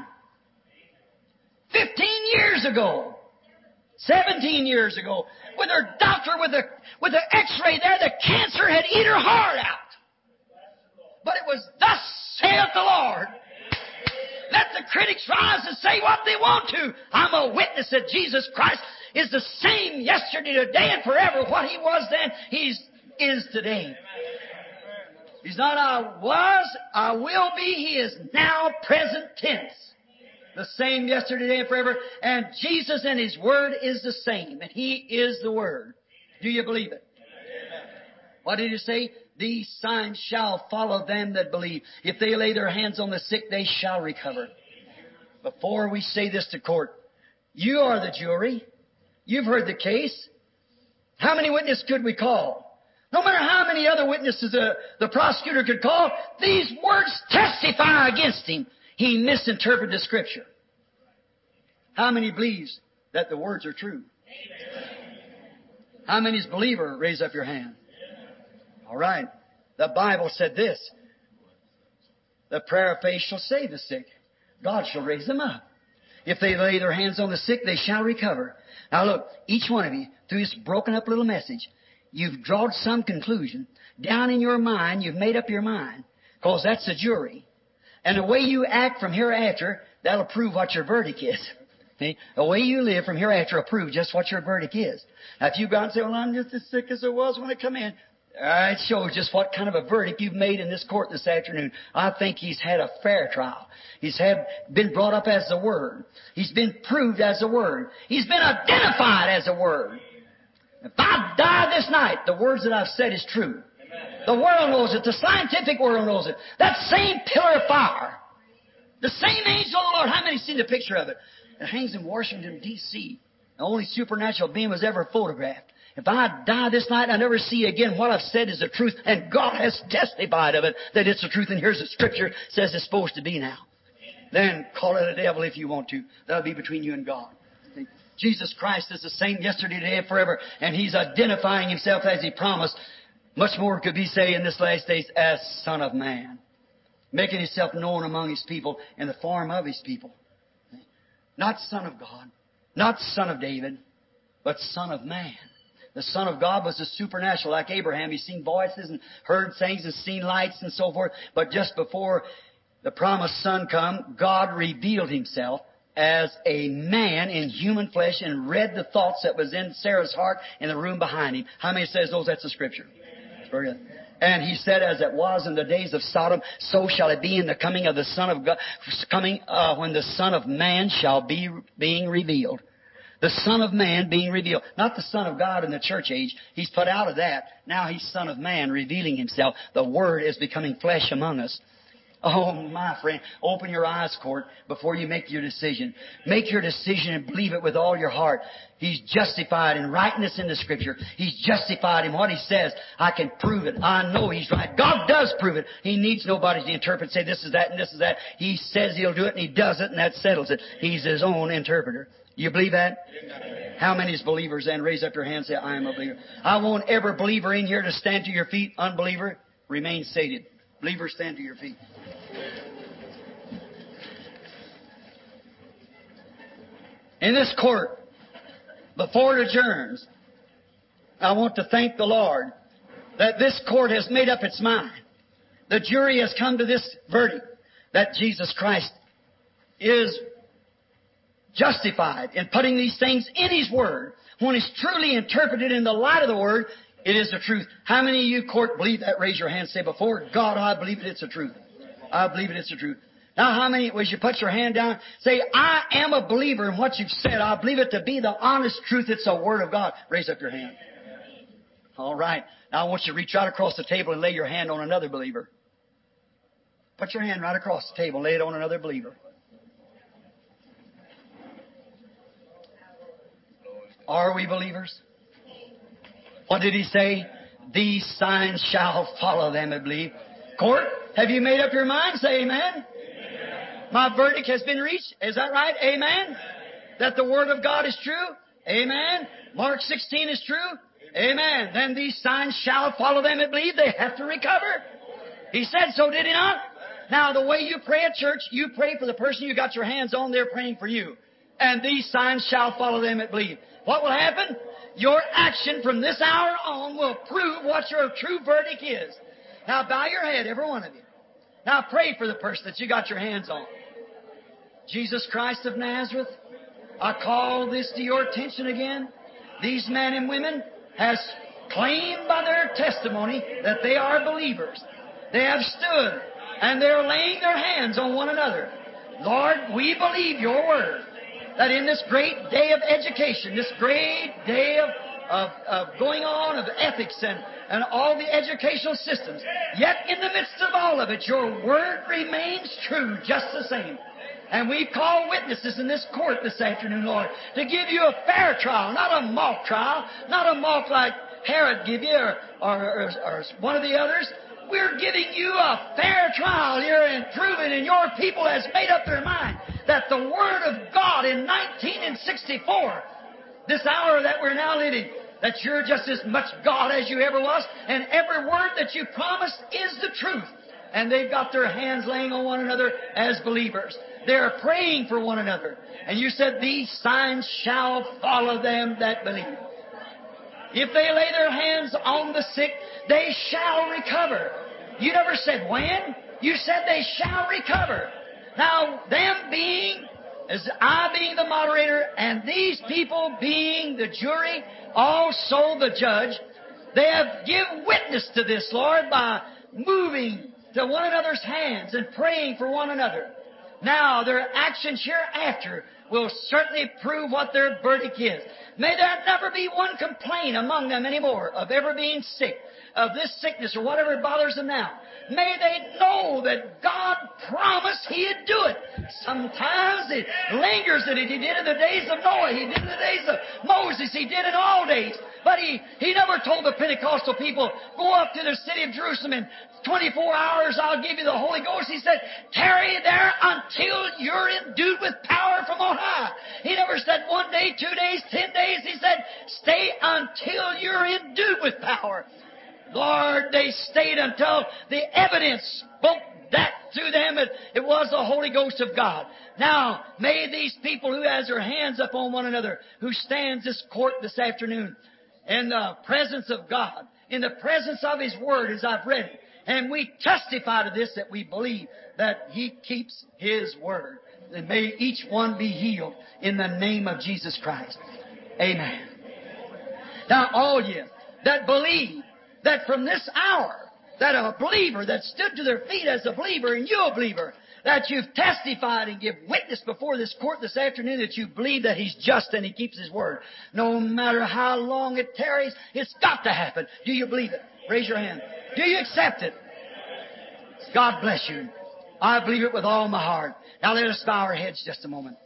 15 years ago. 17 years ago, with her doctor, with the x-ray there, the cancer had eaten her heart out. But it was thus saith the Lord. Let the critics rise and say what they want to. I'm a witness that Jesus Christ is the same yesterday, today, and forever. What He was then, He is today. He's not I was, I will be. He is now present tense. The same yesterday, today, and forever. And Jesus and His Word is the same. And He is the Word. Do you believe it? Amen. What did He say? These signs shall follow them that believe. If they lay their hands on the sick, they shall recover. Before we say this to court, you are the jury. You've heard the case. How many witnesses could we call? No matter how many other witnesses the prosecutor could call, these words testify against him. He misinterpreted the Scripture. How many believes that the words are true? How many is believer? Raise up your hand. All right. The Bible said this. The prayer of faith shall save the sick. God shall raise them up. If they lay their hands on the sick, they shall recover. Now look, each one of you, through this broken up little message, you've drawn some conclusion. Down in your mind, you've made up your mind. Because that's the jury. And the way you act from hereafter, that'll prove what your verdict is. See? The way you live from hereafter will prove just what your verdict is. Now, if you go out and say, well, I'm just as sick as I was when I come in, it shows just what kind of a verdict you've made in this court this afternoon. I think he's had a fair trial. He's been brought up as the Word. He's been proved as the Word. He's been identified as the Word. If I die this night, the words that I've said is true. The world knows it. The scientific world knows it. That same pillar of fire, the same angel of the Lord. How many seen the picture of it? It hangs in Washington, D.C. The only supernatural being was ever photographed. If I die this night, I never see again, what I've said is the truth, and God has testified of it, that it's the truth, and here's the Scripture says it's supposed to be now. Then call it a devil if you want to. That'll be between you and God. Jesus Christ is the same yesterday, today, and forever, and He's identifying Himself as He promised. Much more could be said in this last days as Son of Man, making Himself known among His people in the form of His people. Not Son of God, not Son of David, but Son of Man. The Son of God was the supernatural, like Abraham. He's seen voices and heard things and seen lights and so forth. But just before the promised Son come, God revealed Himself as a man in human flesh and read the thoughts that was in Sarah's heart in the room behind Him. How many says those? That's the Scripture. Very good. And He said, as it was in the days of Sodom, so shall it be in the coming of the Son of God, when the Son of Man shall be being revealed. The Son of Man being revealed. Not the Son of God in the church age. He's put out of that. Now He's Son of Man revealing Himself. The Word is becoming flesh among us. Oh, my friend, open your eyes, court, before you make your decision. Make your decision and believe it with all your heart. He's justified in writing this in the Scripture. He's justified in what He says. I can prove it. I know He's right. God does prove it. He needs nobody to interpret, say this is that and this is that. He says He'll do it and He does it, and that settles it. He's His own interpreter. You believe that? How many is believers then? Raise up your hand and say, I am a believer. I want every believer in here to stand to your feet. Unbeliever, remain seated. Believer, stand to your feet. In this court, before it adjourns, I want to thank the Lord that this court has made up its mind. The jury has come to this verdict that Jesus Christ is justified in putting these things in His Word. When it's truly interpreted in the light of the Word, it is the truth. How many of you, court, believe that? Raise your hand. Say, before God, I believe it's the truth. I believe it's the truth. Now, how many, as you put your hand down, say, I am a believer in what you've said. I believe it to be the honest truth. It's the Word of God. Raise up your hand. All right. Now, I want you to reach right across the table and lay your hand on another believer. Put your hand right across the table and lay it on another believer. Are we believers? What did He say? These signs shall follow them that believe. Court, have you made up your mind? Say amen. Amen. My verdict has been reached. Is that right? Amen. That the Word of God is true. Amen. Mark 16 is true. Amen. Then these signs shall follow them that believe. They have to recover. He said so, did He not? Now, the way you pray at church, you pray for the person you got your hands on, they're praying for you. And these signs shall follow them that believe. What will happen? Your action from this hour on will prove what your true verdict is. Now, bow your head, every one of you. Now, pray for the person that you got your hands on. Jesus Christ of Nazareth, I call this to your attention again. These men and women has claimed by their testimony that they are believers. They have stood and they're laying their hands on one another. Lord, we believe your word, that in this great day of education, this great day of going on of ethics and all the educational systems, yet in the midst of all of it, your word remains true just the same. And we call witnesses in this court this afternoon, Lord, to give you a fair trial, not a mock trial, not a mock like Herod give you or one of the others. We're giving you a fair trial here and proving, and your people has made up their mind that the Word of God in 1964, this hour that we're now living, that you're just as much God as you ever was, and every word that you promised is the truth. And they've got their hands laying on one another as believers. They're praying for one another. And you said, these signs shall follow them that believe. If they lay their hands on the sick, they shall recover. You never said when. You said they shall recover. Now, them being, as I being the moderator, and these people being the jury, also the judge, they have given witness to this, Lord, by moving to one another's hands and praying for one another. Now, their actions hereafter will certainly prove what their verdict is. May there never be one complaint among them anymore of ever being sick, of this sickness or whatever bothers them now. May they know that God promised He'd do it. Sometimes it lingers that He did in the days of Noah. He did in the days of Moses. He did in all days. But He never told the Pentecostal people, go up to the city of Jerusalem in 24 hours, I'll give you the Holy Ghost. He said, tarry there until you're endued with power from on high. He never said 1 day, 2 days, 10 days. He said, stay until you're endued with power. Lord, they stayed until the evidence spoke that to them. It was the Holy Ghost of God. Now, may these people who has their hands upon one another, who stands this court this afternoon, in the presence of God, in the presence of His Word as I've read it, and we testify to this that we believe that He keeps His Word. And may each one be healed in the name of Jesus Christ. Amen. Now, all you that believe that from this hour, that a believer that stood to their feet as a believer, and you a believer, that you've testified and give witness before this court this afternoon that you believe that He's just and He keeps His Word. No matter how long it tarries, it's got to happen. Do you believe it? Raise your hand. Do you accept it? God bless you. I believe it with all my heart. Now let us bow our heads just a moment.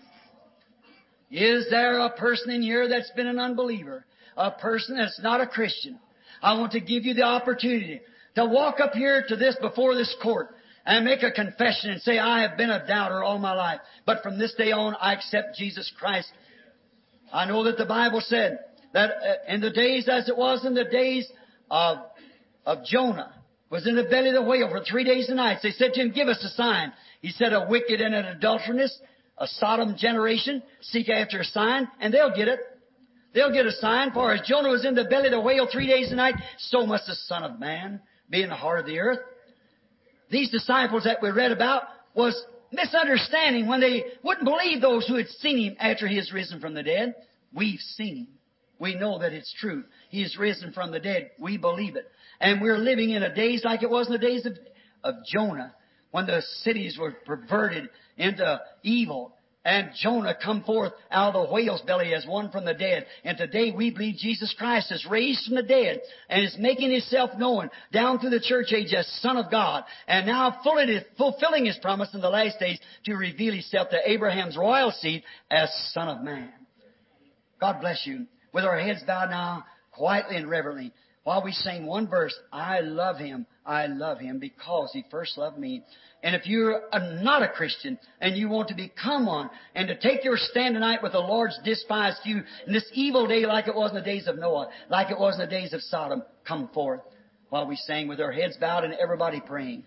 Is there a person in here that's been an unbeliever? A person that's not a Christian? I want to give you the opportunity to walk up here to this, before this court, and make a confession and say, I have been a doubter all my life, but from this day on I accept Jesus Christ. I know that the Bible said that in the days as it was in the days of Jonah, was in the belly of the whale for 3 days and nights. They said to him, give us a sign. He said, a wicked and an adulterous, a Sodom generation seek after a sign, and they'll get it. They'll get a sign. For as Jonah was in the belly of the whale 3 days and nights, so must the Son of Man be in the heart of the earth. These disciples that we read about was misunderstanding when they wouldn't believe those who had seen Him after He is risen from the dead. We've seen Him. We know that it's true. He is risen from the dead. We believe it. And we're living in a days like it was in the days of Jonah, when the cities were perverted into evil. And Jonah come forth out of the whale's belly as one from the dead. And today we believe Jesus Christ is raised from the dead and is making Himself known down through the church age as Son of God. And now fulfilling His promise in the last days to reveal Himself to Abraham's royal seed as Son of Man. God bless you. With our heads bowed now, quietly and reverently, while we sing one verse, I love Him because He first loved me. And if you're not a Christian and you want to become one and to take your stand tonight with the Lord's despised few in this evil day like it was in the days of Noah, like it was in the days of Sodom, come forth while we sing with our heads bowed and everybody praying.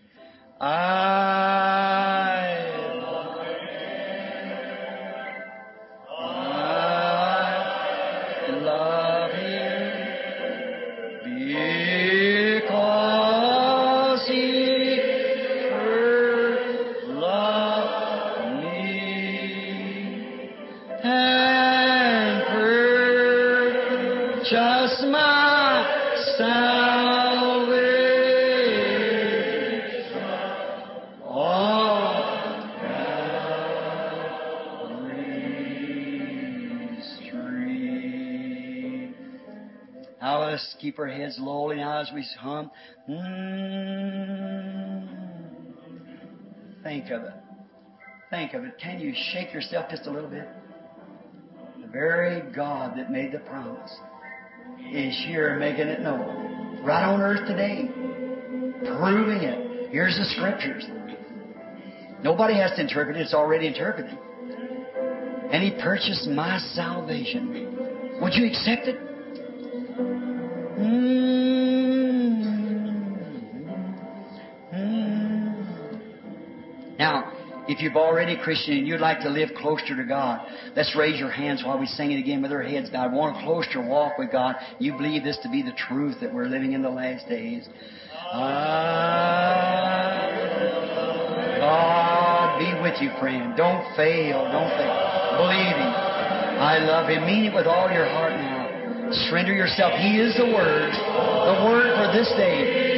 Keep our heads lowly now as we hum. Think of it. Think of it. Can you shake yourself just a little bit? The very God that made the promise is here making it known. Right on earth today. Proving it. Here's the Scriptures. Nobody has to interpret it. It's already interpreted. And He purchased my salvation. Would you accept it? Now, If you've already a Christian and you'd like to live closer to God, let's raise your hands while we sing it again with our heads bowed. Want a closer walk with God. You believe this to be the truth that we're living in the last days. God be with you, friend. Don't fail. Don't fail. Believe Him. I love Him. Mean it with all your heart now. Surrender yourself. He is the Word for this day.